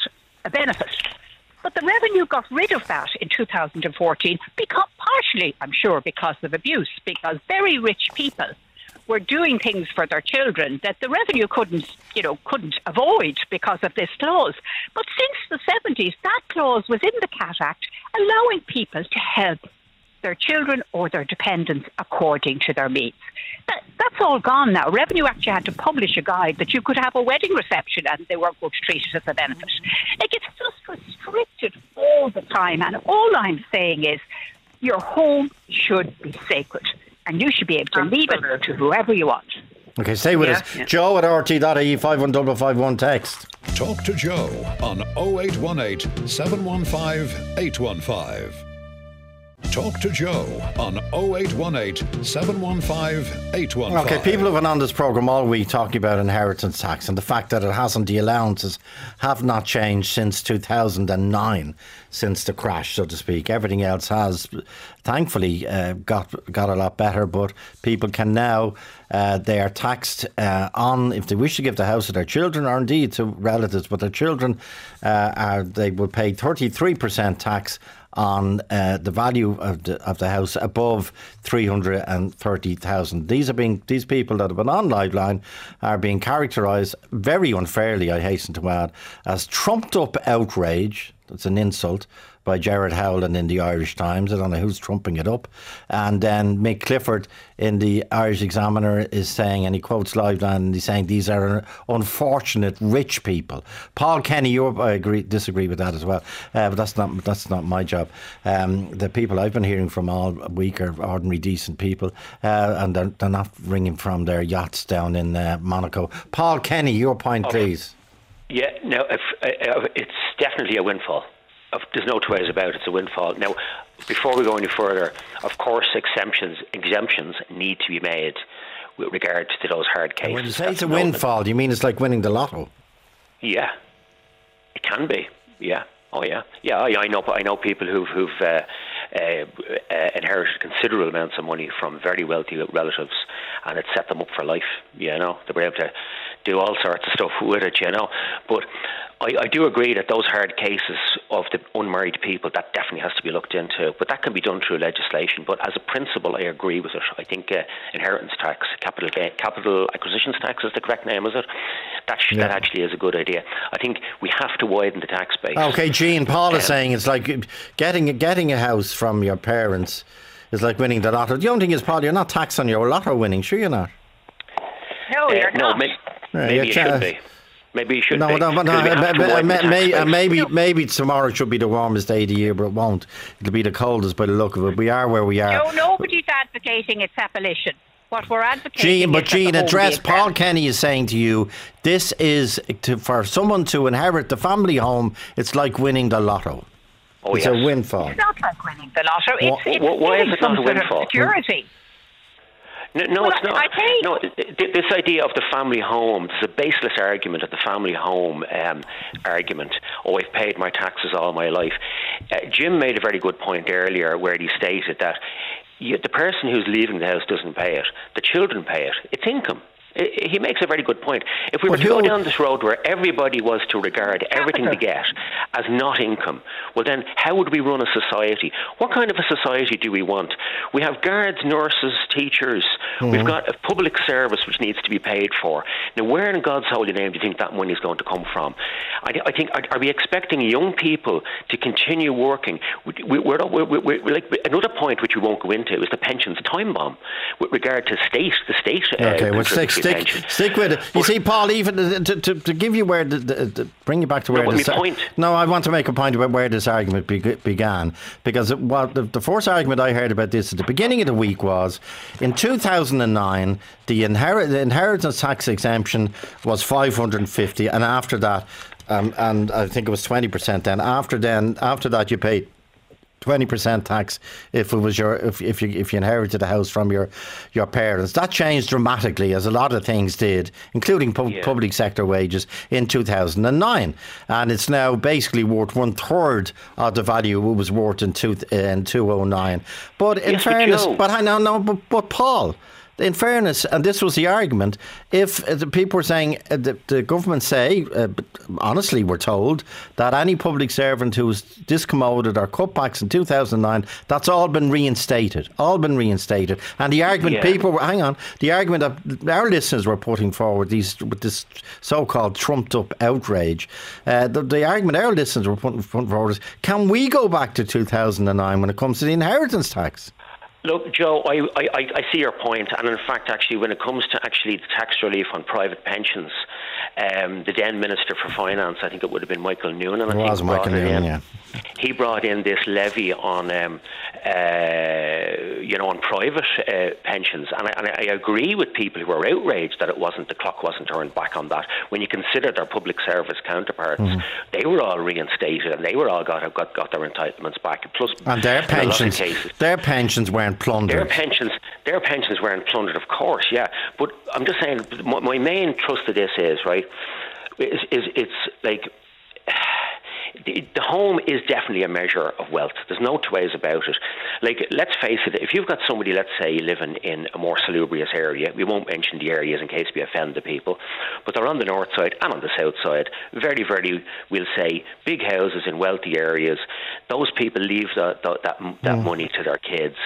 a benefit. But the revenue got rid of that in 2014, partially, I'm sure, because of abuse, because very rich people were doing things for their children that the revenue couldn't avoid because of this clause. But since the 70s, that clause was in the CAT Act, allowing people to help their children or their dependents according to their means. That's all gone now. Revenue actually had to publish a guide that you could have a wedding reception and they weren't going to treat it as a benefit. Like, it's just restricted all the time. And all I'm saying is your home should be sacred and you should be able to leave it to whoever you want. Okay, stay with us. Yeah. Joe at RT.ie, 51551 text. Talk to Joe on 0818 715 815. Talk to Joe on 0818 715 815. Okay, people have been on this programme all week talking about inheritance tax and the fact that it hasn't, the allowances have not changed since 2009, since the crash, so to speak. Everything else has, thankfully, got a lot better, but people can now, they are taxed on, if they wish to give the house to their children or indeed to relatives, but their children, they will pay 33% tax on the value of the house above 330,000. These people that have been on Liveline are being characterised very unfairly, I hasten to add, as trumped up outrage. That's an insult by Gerard Howland in the Irish Times. I don't know who's trumping it up. And then Mick Clifford in the Irish Examiner is saying, and he quotes Liveline, and he's saying these are unfortunate rich people. Paul Kenny, I disagree with that as well, but that's not my job. The people I've been hearing from all week are ordinary decent people, and they're not ringing from their yachts down in Monaco. Paul Kenny, your point, please. Yeah, no, it's definitely a windfall. There's no two ways about it. It's a windfall. Now, before we go any further, of course, exemptions need to be made with regard to those hard cases. When you say it's a windfall, do you mean it's like winning the lotto? Yeah, it can be. Yeah. Oh, yeah. Yeah, I know people who've inherited considerable amounts of money from very wealthy relatives, and it set them up for life. You know, they were able to do all sorts of stuff with it. You know, but I do agree that those hard cases of the unmarried people, that definitely has to be looked into. But that can be done through legislation. But as a principle, I agree with it. I think inheritance tax, capital acquisitions tax is the correct name, is it? That actually is a good idea. I think we have to widen the tax base. Okay, Jean, Paul is saying it's like getting a house from your parents is like winning the lotto. The only thing is, Paul, you're not taxed on your lotto winning, sure you're not? No, you're not. Maybe you should be. Maybe you should be. Maybe tomorrow should be the warmest day of the year, but it won't. It'll be the coldest by the look of it. We are where we are. No, nobody's advocating its abolition. What we're advocating Jean, address Paul Kenny is saying to you, this is for someone to inherit the family home, it's like winning the lotto. Oh, it's a windfall. It's not like winning the lotto. Why is it not a windfall? Security. No, it's not. No, this idea of the family home, there's a baseless argument of the family home argument. Oh, I've paid my taxes all my life. Jim made a very good point earlier where he stated that the person who's leaving the house doesn't pay it. The children pay it. It's income. He makes a very good point. If we were to go down this road where everybody was to regard everything they get as not income, well then how would we run a society? What kind of a society do we want? We have guards, nurses, teachers. We've got a public service which needs to be paid for. Now where in God's holy name do you think that money is going to come from? I think, are we expecting young people to continue working? We're like, another point which we won't go into is the pensions time bomb with regard to the state. Okay, well, stick with it. You see, Paul, even to give you where bring you back to where this point. No, I want to make a point about where this argument began, because the first argument I heard about this at the beginning of the week was in 2009 the inheritance tax exemption was 550, and after that, and I think it was 20% then. After that, you paid 20% tax if it was if you inherited a house from your parents. That changed dramatically, as a lot of things did, including public sector wages in 2009, and it's now basically worth 1/3 of the value it was worth in 2009. But in fairness, but Paul, in fairness, and this was the argument, if the people were saying, the government say, honestly, we're told that any public servant who was discommoded or cutbacks in 2009, that's all been reinstated. And the argument the argument that our listeners were putting forward, with this so-called trumped-up outrage, the argument our listeners were putting forward is, can we go back to 2009 when it comes to the inheritance tax? Look, Joe, I see your point, and in fact, actually, when it comes to the tax relief on private pensions, the then Minister for Finance, I think it would have been Michael Noonan. He brought in this levy on, on private pensions, and I agree with people who are outraged that the clock wasn't turned back on that. When you consider their public service counterparts, they were all reinstated, and they were all got their entitlements back. Plus, and their pensions weren't plundered. Their pensions weren't plundered, of course, yeah. But I'm just saying, my main thrust of this is it's like, the home is definitely a measure of wealth. There's no two ways about it. Like, let's face it, if you've got somebody, let's say, living in a more salubrious area, we won't mention the areas in case we offend the people, but they're on the north side and on the south side, very, very, we'll say, big houses in wealthy areas. Those people leave that money to their kids.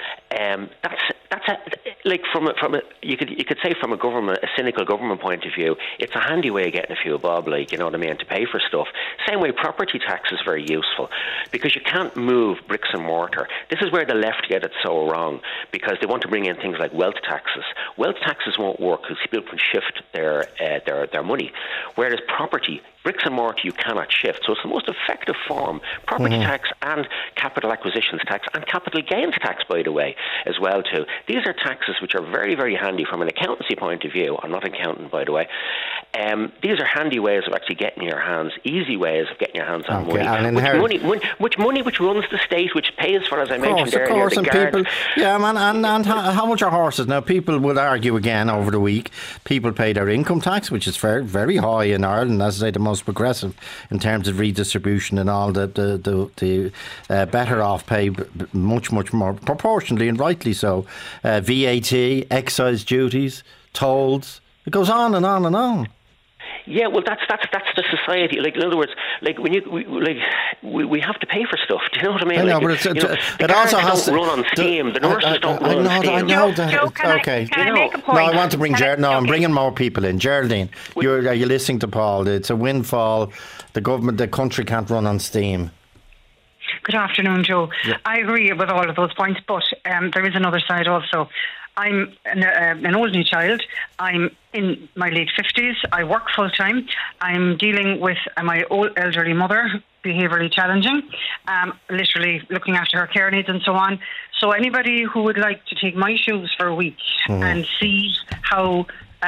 You could say from a cynical government point of view, it's a handy way of getting a few bob, like, you know what I mean, to pay for stuff. Same way property tax is very useful, because you can't move bricks and mortar. This is where the left get it so wrong, because they want to bring in things like wealth taxes. Wealth taxes won't work because people can shift their money, whereas property, bricks and mortar, you cannot shift. So it's the most effective form. Property tax and capital acquisitions tax and capital gains tax, by the way, as well too. These are taxes which are very, very handy from an accountancy point of view. I'm not an accountant, by the way. These are handy ways of actually getting your hands, easy ways of getting your hands on money. Which runs the state, which pays for, as I mentioned earlier, of course, the and guard. People, and how much are horses? Now, people would argue again over the week, people pay their income tax, which is very, very high in Ireland, as I say, the most progressive in terms of redistribution, and all the better off pay much more proportionally, and rightly so. VAT, excise duties, tolls, it goes on and on and on. Yeah, well, that's the society. Like, in other words, like, when we have to pay for stuff. Do you know what I mean? I know, but it also has to run on steam. The nurses don't run on steam. I know. Joe, can I make a point? No, I want to bring I'm bringing more people in. Geraldine, are you listening to Paul? It's a windfall. The country can't run on steam. Good afternoon, Joe. Yeah. I agree with all of those points, but there is another side also. I'm an only child. I'm in my late 50s. I work full time. I'm dealing with my old elderly mother, behaviourally challenging, literally looking after her care needs and so on. So anybody who would like to take my shoes for a week and see how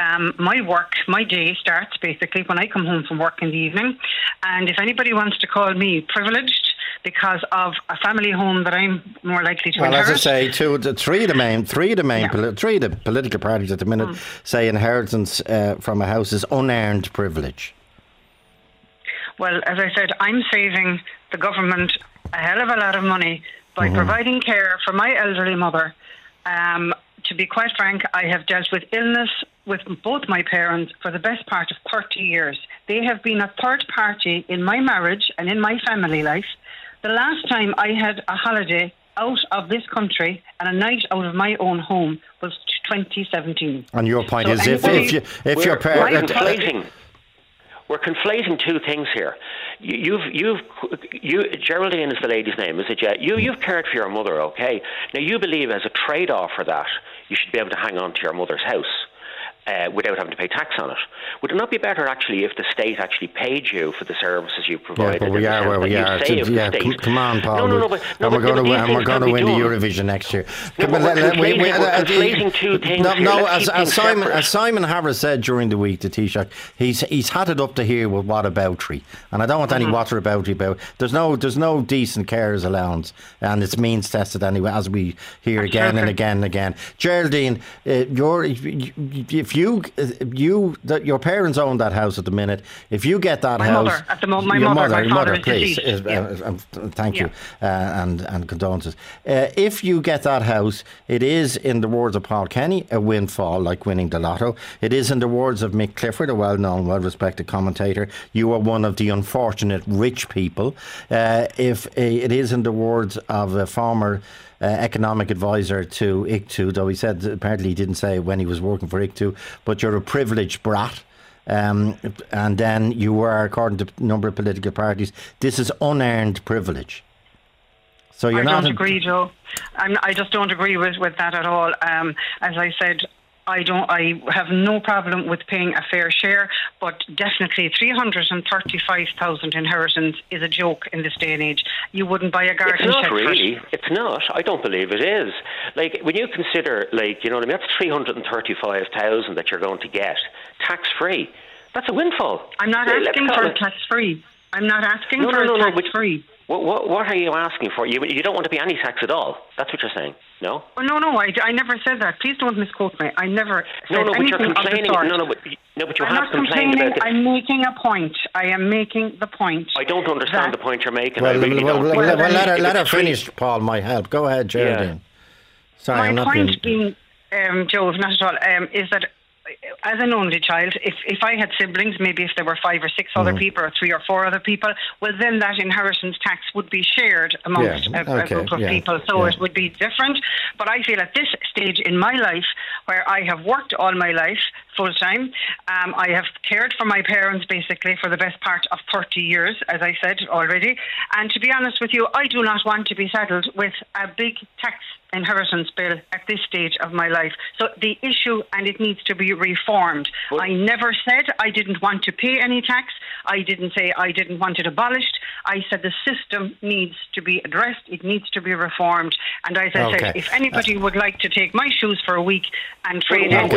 my day starts basically when I come home from work in the evening, and if anybody wants to call me privileged because of a family home that I'm more likely to inherit. Well, as I say, three of the political parties at the minute say inheritance from a house is unearned privilege. Well, as I said, I'm saving the government a hell of a lot of money by providing care for my elderly mother. To be quite frank, I have dealt with illness with both my parents for the best part of 30 years. They have been a third party in my marriage and in my family life. The last time I had a holiday out of this country and a night out of my own home was 2017. And your point is, if your parents... We're conflating two things here. Geraldine is the lady's name, is it? Yeah. You've cared for your mother, okay? Now, you believe as a trade-off for that, you should be able to hang on to your mother's house without having to pay tax on it. Would it not be better, actually, if the state actually paid you for the services you provided? Yeah, but we are where we are. Come on, Paul. No, we're going to win the Eurovision next year. We're conflating two things. As Simon Harris said during the week, the Taoiseach, he's had it up to here with whataboutry, and I don't want any whataboutry about. There's no decent carers allowance, and it's means tested anyway, as we hear again and again and again. Geraldine, if if your parents own that house at the minute, if you get that house, mother at the moment, my mother, please, thank you, and condolences. If you get that house, it is, in the words of Paul Kenny, a windfall like winning the lotto. It is, in the words of Mick Clifford, a well-known, well-respected commentator, you are one of the unfortunate rich people. If it is, in the words of a former economic advisor to ICTU, though he said apparently he didn't say when he was working for ICTU, but you're a privileged brat. And then you were, according to a number of political parties, this is unearned privilege. So you're not. I don't agree, Joe. I just don't agree with that at all. As I said, I have no problem with paying a fair share, but definitely 335,000 inheritance is a joke in this day and age. You wouldn't buy a garden shed. It's not really. It's not. I don't believe it is. Like, when you consider, like, you know what I mean, that's 335,000 that you're going to get tax free. That's a windfall. I'm not asking for tax free. I'm not asking for tax free. What are you asking for? You don't want to pay any tax at all. That's what you're saying, no? Oh, no, I never said that. Please don't misquote me. I never said anything but you're complaining. Of the sort. But you I'm have not complained about this. I'm making a point. I am making the point. I don't understand the point you're making. Well, I really don't. Let her finish, Paul, might help. Go ahead, Geraldine. Yeah. Sorry, my point being, Joe, not at all, is that as an only child, if I had siblings, maybe if there were 5 or 6 other people, or 3 or 4 other people, well, then that inheritance tax would be shared amongst a group of people, so it would be different. But I feel at this stage in my life, where I have worked all my life full time, I have cared for my parents basically for the best part of 30 years, as I said already, and to be honest with you, I do not want to be saddled with a big tax inheritance bill at this stage of my life. So the issue, and it needs to be reformed. I never said I didn't want to pay any tax. I didn't say I didn't want it abolished. I said the system needs to be addressed. It needs to be reformed. And as I said, if anybody would like to take my shoes for a week and trade in,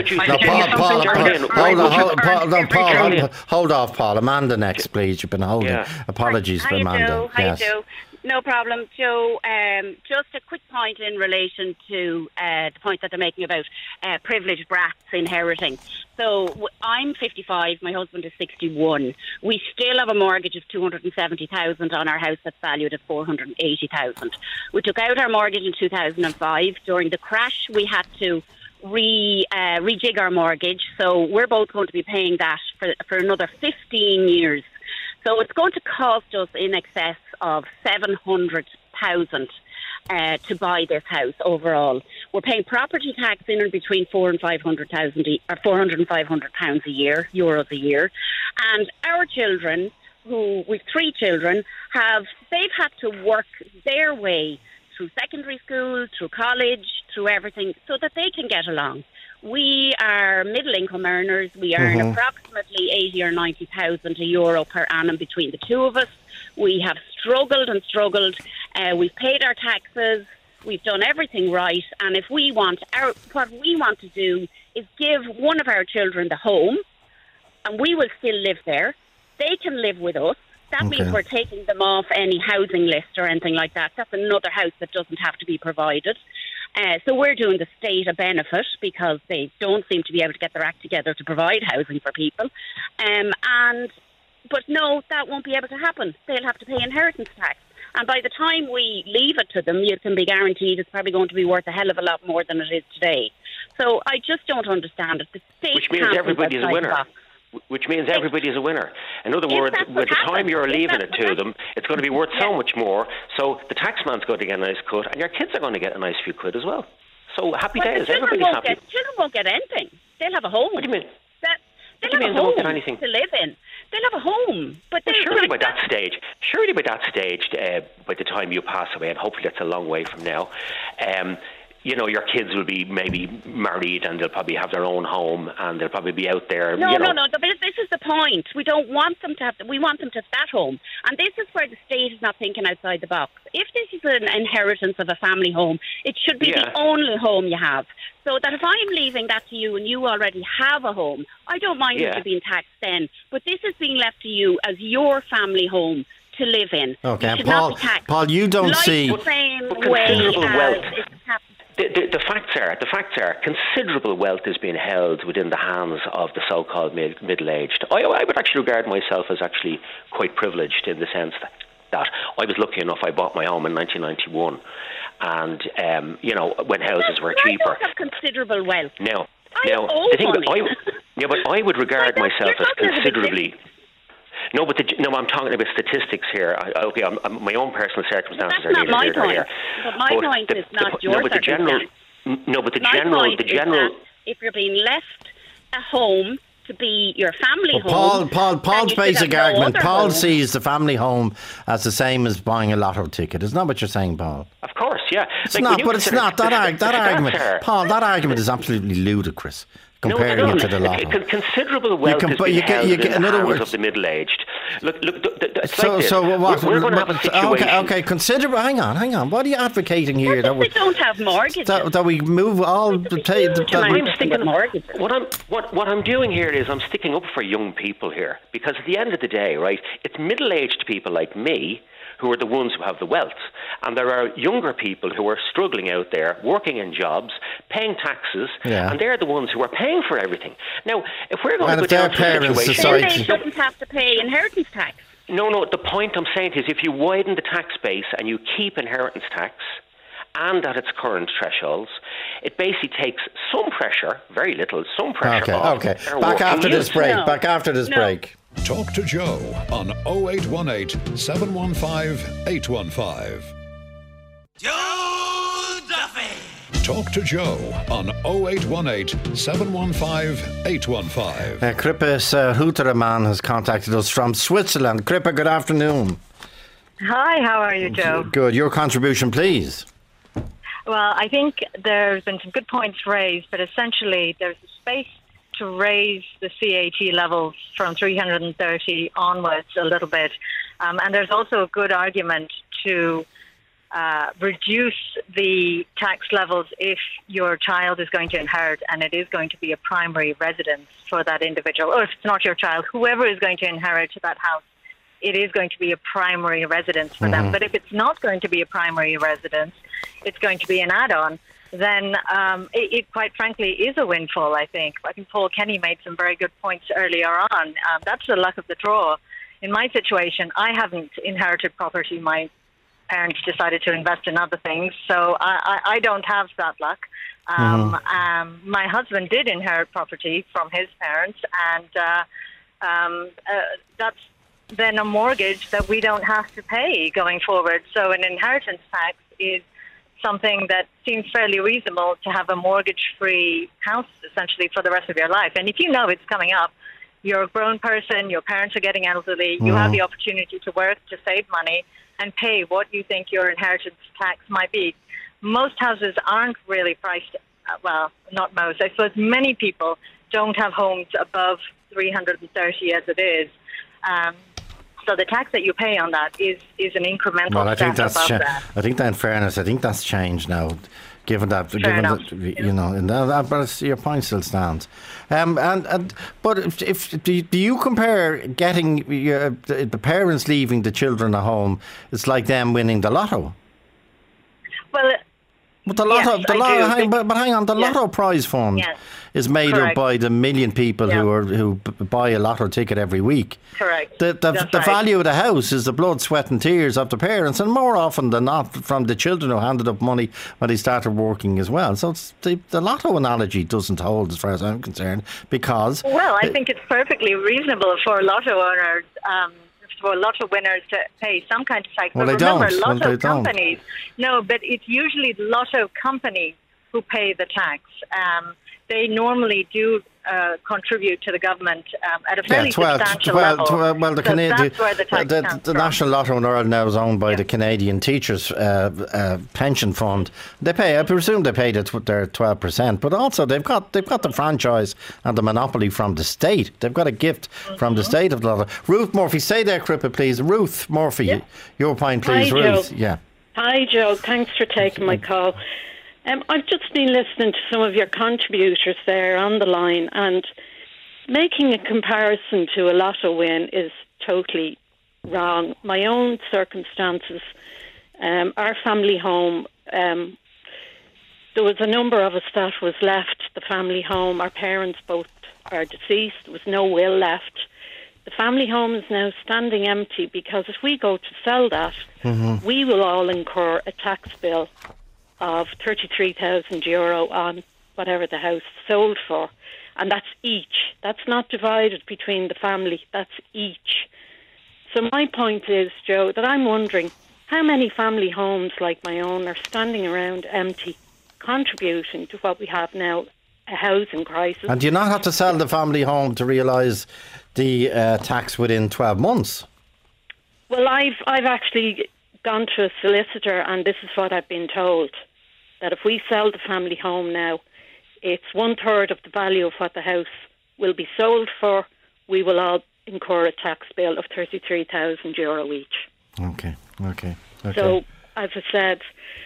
hold off, Paul. Amanda next, please. You've been holding. Apologies for Amanda. Hi, Joe. No problem, Joe. Just a quick point in relation to the point that they're making about privileged brats inheriting. So I'm 55, my husband is 61. We still have a mortgage of 270,000 on our house that's valued at 480,000. We took out our mortgage in 2005. During the crash, we had to rejig our mortgage, so we're both going to be paying that for another 15 years. So it's going to cost us in excess of 700,000 to buy this house overall. We're paying property tax in between 400 and 500,000, or 400 and 500 pounds a year, euros a year, and our children, we've 3 children, they've had to work their way through secondary school, through college, through everything, so that they can get along. We are middle-income earners. We earn approximately 80 or 90,000 euro per annum between the two of us. We have struggled and struggled. We've paid our taxes. We've done everything right. And if we want, what we want to do is give one of our children the home, and we will still live there. They can live with us. That means we're taking them off any housing list or anything like that. That's another house that doesn't have to be provided. So we're doing the state a benefit because they don't seem to be able to get their act together to provide housing for people. But no, that won't be able to happen. They'll have to pay inheritance tax. And by the time we leave it to them, you can be guaranteed it's probably going to be worth a hell of a lot more than it is today. So I just don't understand it. The state Which means everybody is a winner. Which means everybody is a winner. In other words, by the time you're leaving it to them, it's going to be worth so much more. So the taxman's going to get a nice cut, and your kids are going to get a nice few quid as well. So happy days. Everybody's happy. Children won't get anything. They'll have a home. What do you mean? They'll have a home to live in. They'll have a home. But surely by that stage, by the time you pass away, and hopefully that's a long way from now, you know, your kids will be maybe married and they'll probably have their own home and they'll probably be out there. No. This is the point. We don't want them to have. We want them to have that home, and this is where the state is not thinking outside the box. If this is an inheritance of a family home, it should be the only home you have. So that if I'm leaving that to you and you already have a home, I don't mind you being taxed then. But this is being left to you as your family home to live in. Okay, Paul, you don't see the same way as it happens. The facts are considerable wealth is being held within the hands of the so-called middle-aged. I would actually regard myself as actually quite privileged in the sense that I was lucky enough I bought my home in 1991, and when houses were cheaper. I don't have considerable wealth. Now the thing but I would regard myself as considerably. No, I'm talking about statistics here. My own personal circumstances are neither here nor there. But my point is not your circumstance. The general. If you're being left a home to be your family home. Paul's basic argument. Paul sees the family home as the same as buying a lotto ticket. Isn't that what you're saying, Paul? Of course, yeah. It's not, but it's not. That argument, Paul, that argument is absolutely ludicrous. Comparing it to the lotto. Considerable wealth is being held in the hands of the middle-aged. Look, so what? We're going to have a situation. Okay, considerable. Hang on. What are you advocating here? That we don't have mortgages. That we move all What I'm doing here is I'm sticking up for young people here, because at the end of the day, right, it's middle-aged people like me who are the ones who have the wealth. And there are younger people who are struggling out there, working in jobs, paying taxes, and they're the ones who are paying for everything. Now, if we're going to go down to a situation... Then they shouldn't have to pay inheritance tax. No, the point I'm saying is if you widen the tax base and you keep inheritance tax and at its current thresholds, it basically takes some pressure, very little, off. Okay. Back after this break. Talk to Joe on 0818 715 815. Joe Duffy! Talk to Joe on 0818 715 815. Krippis Huteraman has contacted us from Switzerland. Krippa, good afternoon. Hi, how are you, Joe? Good. Your contribution, please. Well, I think there's been some good points raised, but essentially there's a space to raise the CAT levels from 330 onwards a little bit. And there's also a good argument to reduce the tax levels if your child is going to inherit and it is going to be a primary residence for that individual. Or if it's not your child, whoever is going to inherit that house, it is going to be a primary residence for them. But if it's not going to be a primary residence, it's going to be an add-on, then it quite frankly is a windfall, I think. I think Paul Kenny made some very good points earlier on. That's the luck of the draw. In my situation, I haven't inherited property. My parents decided to invest in other things, so I don't have that luck. My husband did inherit property from his parents, and that's then a mortgage that we don't have to pay going forward. So an inheritance tax is something that seems fairly reasonable to have a mortgage-free house, essentially, for the rest of your life. And if you know it's coming up, you're a grown person, your parents are getting elderly, you have the opportunity to work, to save money, and pay what you think your inheritance tax might be. Most houses aren't really priced, well, not most. I suppose many people don't have homes above 330 as it is. So the tax that you pay on that is an incremental step above that. I think that, in fairness, I think that's changed now, given that, you know, and but your point still stands. But do you compare getting the parents leaving the children at home? It's like them winning the lotto. Well. But the lotto, hang on, the lotto prize fund is made up by the million people who buy a lotto ticket every week. Correct. The value of the house is the blood, sweat and tears of the parents, and more often than not from the children who handed up money when they started working as well. So the lotto analogy doesn't hold as far as I'm concerned, because... Well, I think it's perfectly reasonable for lotto owners... for lotto winners to pay some kind of tax. Well, but they remember, don't. lotto companies... No, but it's usually the lotto company who pay the tax. They normally do contribute to the government at a fairly substantial level. Well, that's where the tax comes the National Lotto in Ireland now is owned by the Canadian Teachers Pension Fund. They pay, I presume they pay their 12%, but also they've got the franchise and the monopoly from the state. They've got a gift from the state of the Lotto. Ruth Murphy, stay there, Crippa, please. Ruth Murphy, your point, please. Hi, Ruth. Joe. Yeah. Hi, Joe. Thanks for taking my call. I've just been listening to some of your contributors there on the line, and making a comparison to a lotto win is totally wrong. My own circumstances, our family home there was a number of us that was left the family home. Our parents both are deceased. There was no will left. The family home is now standing empty because if we go to sell that, we will all incur a tax bill of €33,000 on whatever the house sold for. And that's each. That's not divided between the family. That's each. So my point is, Joe, that I'm wondering how many family homes like my own are standing around empty, contributing to what we have now, a housing crisis. And do you not have to sell the family home to realise the tax within 12 months? Well, I've actually gone to a solicitor, and this is what I've been told, that if we sell the family home now, it's 1/3 of the value of what the house will be sold for. We will all incur a tax bill of €33,000 each. Okay. So, as I said,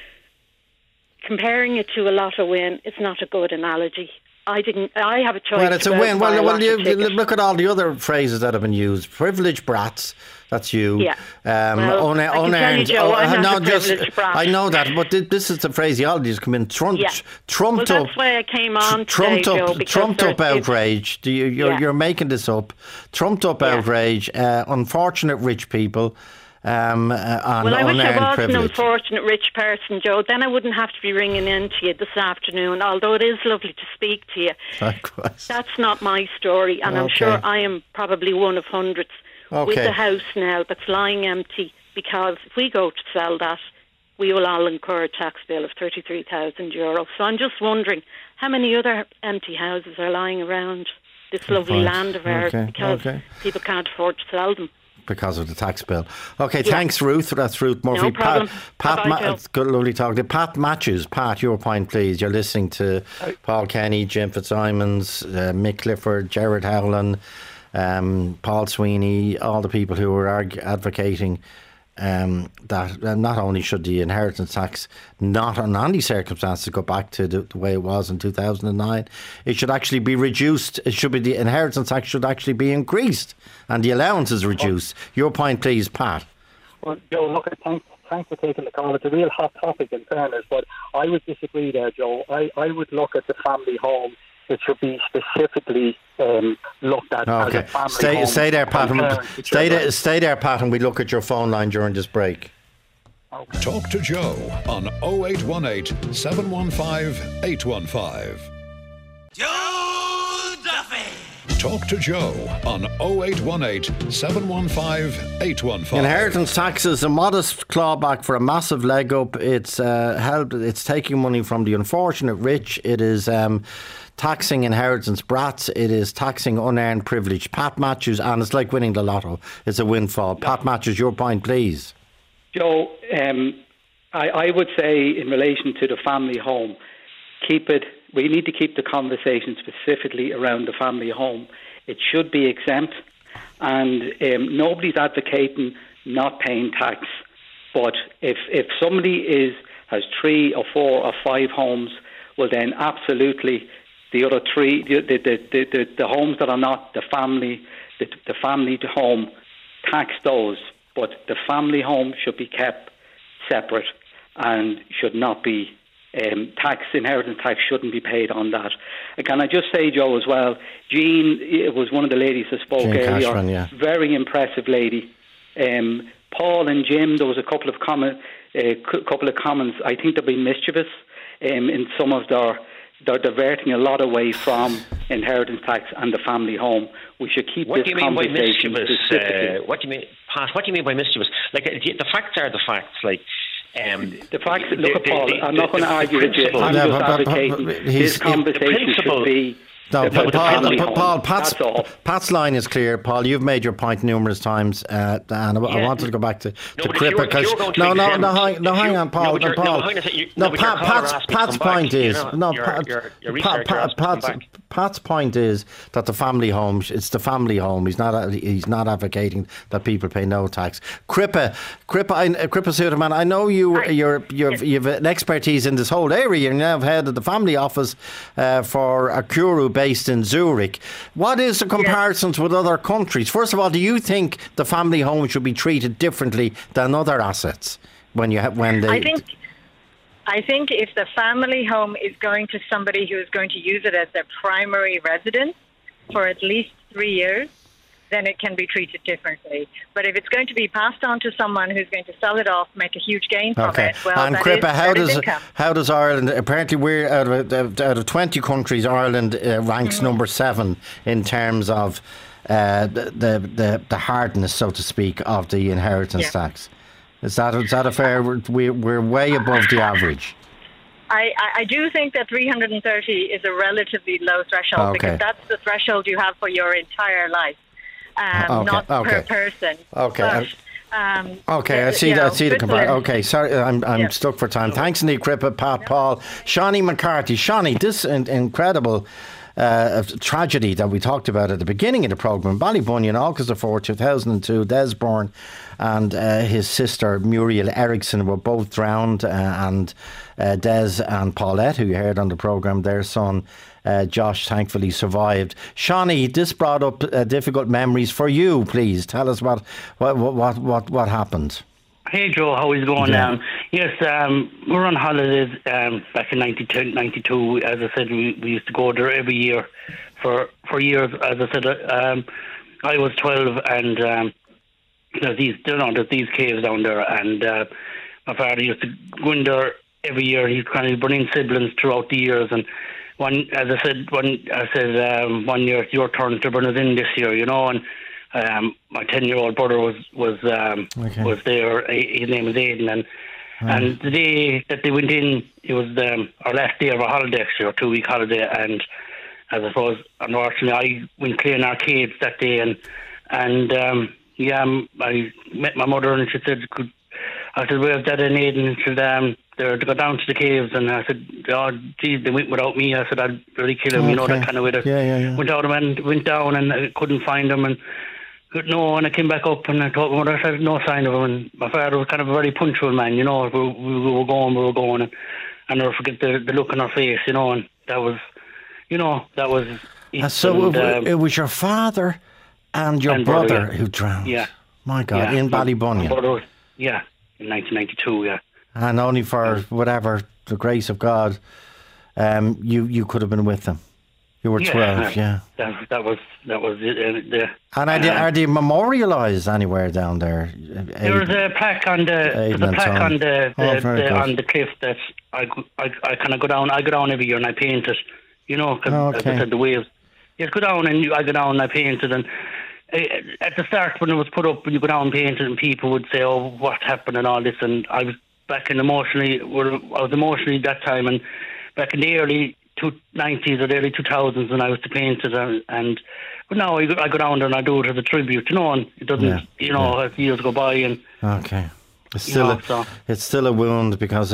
comparing it to a lotto win is not a good analogy. I have a choice. Well, it's a win. Well, you look at all the other phrases that have been used. Privileged brats. That's you. Yeah. Unearned. I can tell you, Joe, I'm not a privileged brat. I know that, but this is the phraseology that's come in. Trumped well, that's why I came on today, Joe. Trumped up outrage. You're making this up. Trumped up outrage. Unfortunate rich people. Well, I wish I was an unfortunate rich person, Joe. Then I wouldn't have to be ringing in to you this afternoon, although it is lovely to speak to you. Likewise. That's not my story, and I'm sure I am probably one of hundreds with the house now that's lying empty, because if we go to sell that, we will all incur a tax bill of €33,000. So I'm just wondering how many other empty houses are lying around this lovely land of ours because people can't afford to sell them. Because of the tax bill. Okay, thanks, Ruth. That's Ruth Murphy. No problem. It's good, lovely talking to you. Pat Matthews. Pat, your point, please. You're listening to Paul Kenny, Jim Fitzsimons, Mick Clifford, Gerard Howland, Paul Sweeney, all the people who are advocating that not only should the inheritance tax not on any circumstances go back to the way it was in 2009, it should actually be reduced. The inheritance tax should actually be increased and the allowances reduced. Your point, please, Pat. Well, Joe, look, thanks for taking the call. It's a real hot topic in fairness, but I would disagree there, Joe. I would look at the family home. It should be specifically looked at as a family home. Stay there, Pat. Stay there, Pat, and we look at your phone line during this break. Okay. Talk to Joe on 0818 715 815. Joe Duffy. Talk to Joe on 0818 715 815. Inheritance tax is a modest clawback for a massive leg up. It's It's taking money from the unfortunate rich. It is taxing inheritance brats. It is taxing unearned privilege. Pat Matthews, and it's like winning the lotto. It's a windfall. Pat Matthews, your point, please. Joe, I would say in relation to the family home, we need to keep the conversation specifically around the family home. It should be exempt, and nobody's advocating not paying tax. But if somebody has 3 or 4 or 5 homes, well then absolutely the other 3, the homes that are not the family home, tax those. But the family home should be kept separate and should not be inheritance tax shouldn't be paid on that. And can I just say, Joe, as well, Jean, it was one of the ladies that spoke Jean earlier. Cashman, very impressive lady. Paul and Jim, there was a couple of comments. I think they've been mischievous in some of they're diverting a lot away from inheritance tax and the family home. We should keep this conversation. What do you mean, Pat? What do you mean by mischievous? Like the facts are the facts. Like the facts. Look, Paul, I'm not going to argue with you. I'm just advocating this conversation should be. No, Paul, Pat's line is clear. Paul, you've made your point numerous times, and I wanted to go back to Crippa because hang on, Paul. Pat's point is Pat's point is that the family home, it's the family home. He's not advocating that people pay no tax. Crippa Suderman, I know you've an expertise in this whole area. You're now head of the family office for Akuru, based in Zurich. What is the comparisons with other countries? First of all, do you think the family home should be treated differently than other assets I I think if the family home is going to somebody who is going to use it as their primary residence for at least 3 years, then it can be treated differently. But if it's going to be passed on to someone who's going to sell it off, make a huge gain from it, well, and that Crippa, is income. how does Ireland, apparently we're out of 20 countries, Ireland ranks number 7 in terms of the hardness, so to speak, of the inheritance tax. Is that a fair? We're way above the average. I do think that 330 is a relatively low threshold because that's the threshold you have for your entire life. Not per person. Okay. I see the comparison. Okay, sorry, I'm stuck for time. Thanks, Niamh Crippa, Pat Paul, Shani McCarthy. Shani, this incredible tragedy that we talked about at the beginning of the programme, Ballybunion, August 4, 2002, Des Byrne and his sister Muriel Eriksson were both drowned, and Des and Paulette, who you heard on the programme, their son Josh thankfully survived. Shani, this brought up difficult memories for you. Please tell us what happened. Hey Joe, how is it going? Yes, we're on holidays back in 92. As I said, we used to go there every year for years. As I said, I was 12, and there's these caves down there, and my father used to go in there every year. He'd kind of bring in siblings throughout the years, and one year it's your turn to bring us in this year, and my 10-year-old brother was there. His name was Aidan, and the day that they went in, it was our last day of our holiday, actually, our 2-week holiday. And as I suppose, unfortunately, I went clearing arcades that day, and I met my mother, and she said, I said, "Where's Dad and Aidan?" And she said, "They're to go down to the caves." And I said, "Oh, geez, they went without me." I said, "I'd really kill him," that kind of way. Went down, and I couldn't find him, and I came back up, and I told my mother, I said, no sign of him. And my father was kind of a very punctual man, we were going, and I never forget the look on her face, and that was, that was it. So it was your father and your brother who drowned? Yeah. My God, in Ballybunion? In 1992, And only for whatever, the grace of God, you could have been with them. You were 12, That was it. And are they memorialised anywhere down there? There was a plaque on the cliff that I kind of go down. I go down every year and I paint it. Because as I said, the waves. Yes, go down and I go down and I paint it. And at the start, when it was put up, when you go down and paint it, and people would say, "Oh, what happened?" and all this. And I was emotionally that time, and back in the early 90s or the early 2000s when I was to paint it, but now I go down there and I do it as a tribute, and it doesn't, as years go by, and it's still a wound because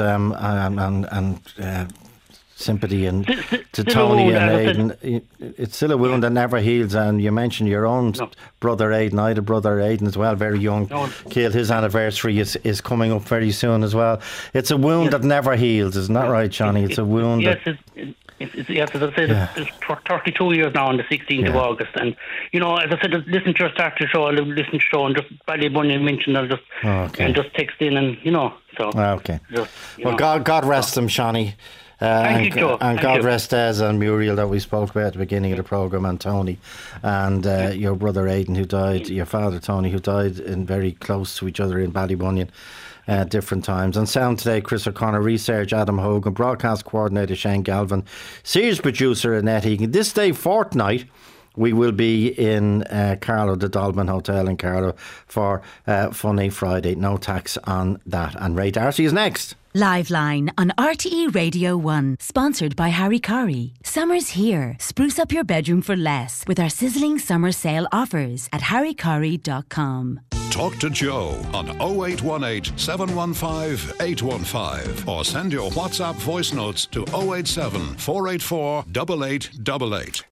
sympathy and to Tony and Aidan, it's still a wound that never heals. And you mentioned your own brother Aidan. I had a brother Aidan as well, very young, killed. His anniversary is coming up very soon as well. It's a wound that never heals, isn't that right, Johnny? It's a wound. Yes, as I said, it's 32 years now on the 16th of August. And, as I said, listen to your starter show, listen to the show, and just Ballybunion mentioned, and just text in, and, so. Okay. God rest them, Shani. Thank you, Joe. And God rest Des and Muriel that we spoke about at the beginning of the programme, and Tony, and your brother Aidan, who died, your father Tony, who died in very close to each other in Ballybunion. Different times. On sound today, Chris O'Connor, research Adam Hogan, broadcast coordinator Shane Galvin, series producer Annette Egan. This day fortnight we will be in Carlow, the Dolman Hotel in Carlow, for Funny Friday. No tax on that. And Ray Darcy is next. Live Line on RTE Radio 1, sponsored by Harry Curry. Summer's here. Spruce up your bedroom for less with our sizzling summer sale offers at harrycurry.com. Talk to Joe on 0818 715 815 or send your WhatsApp voice notes to 087 484 8888.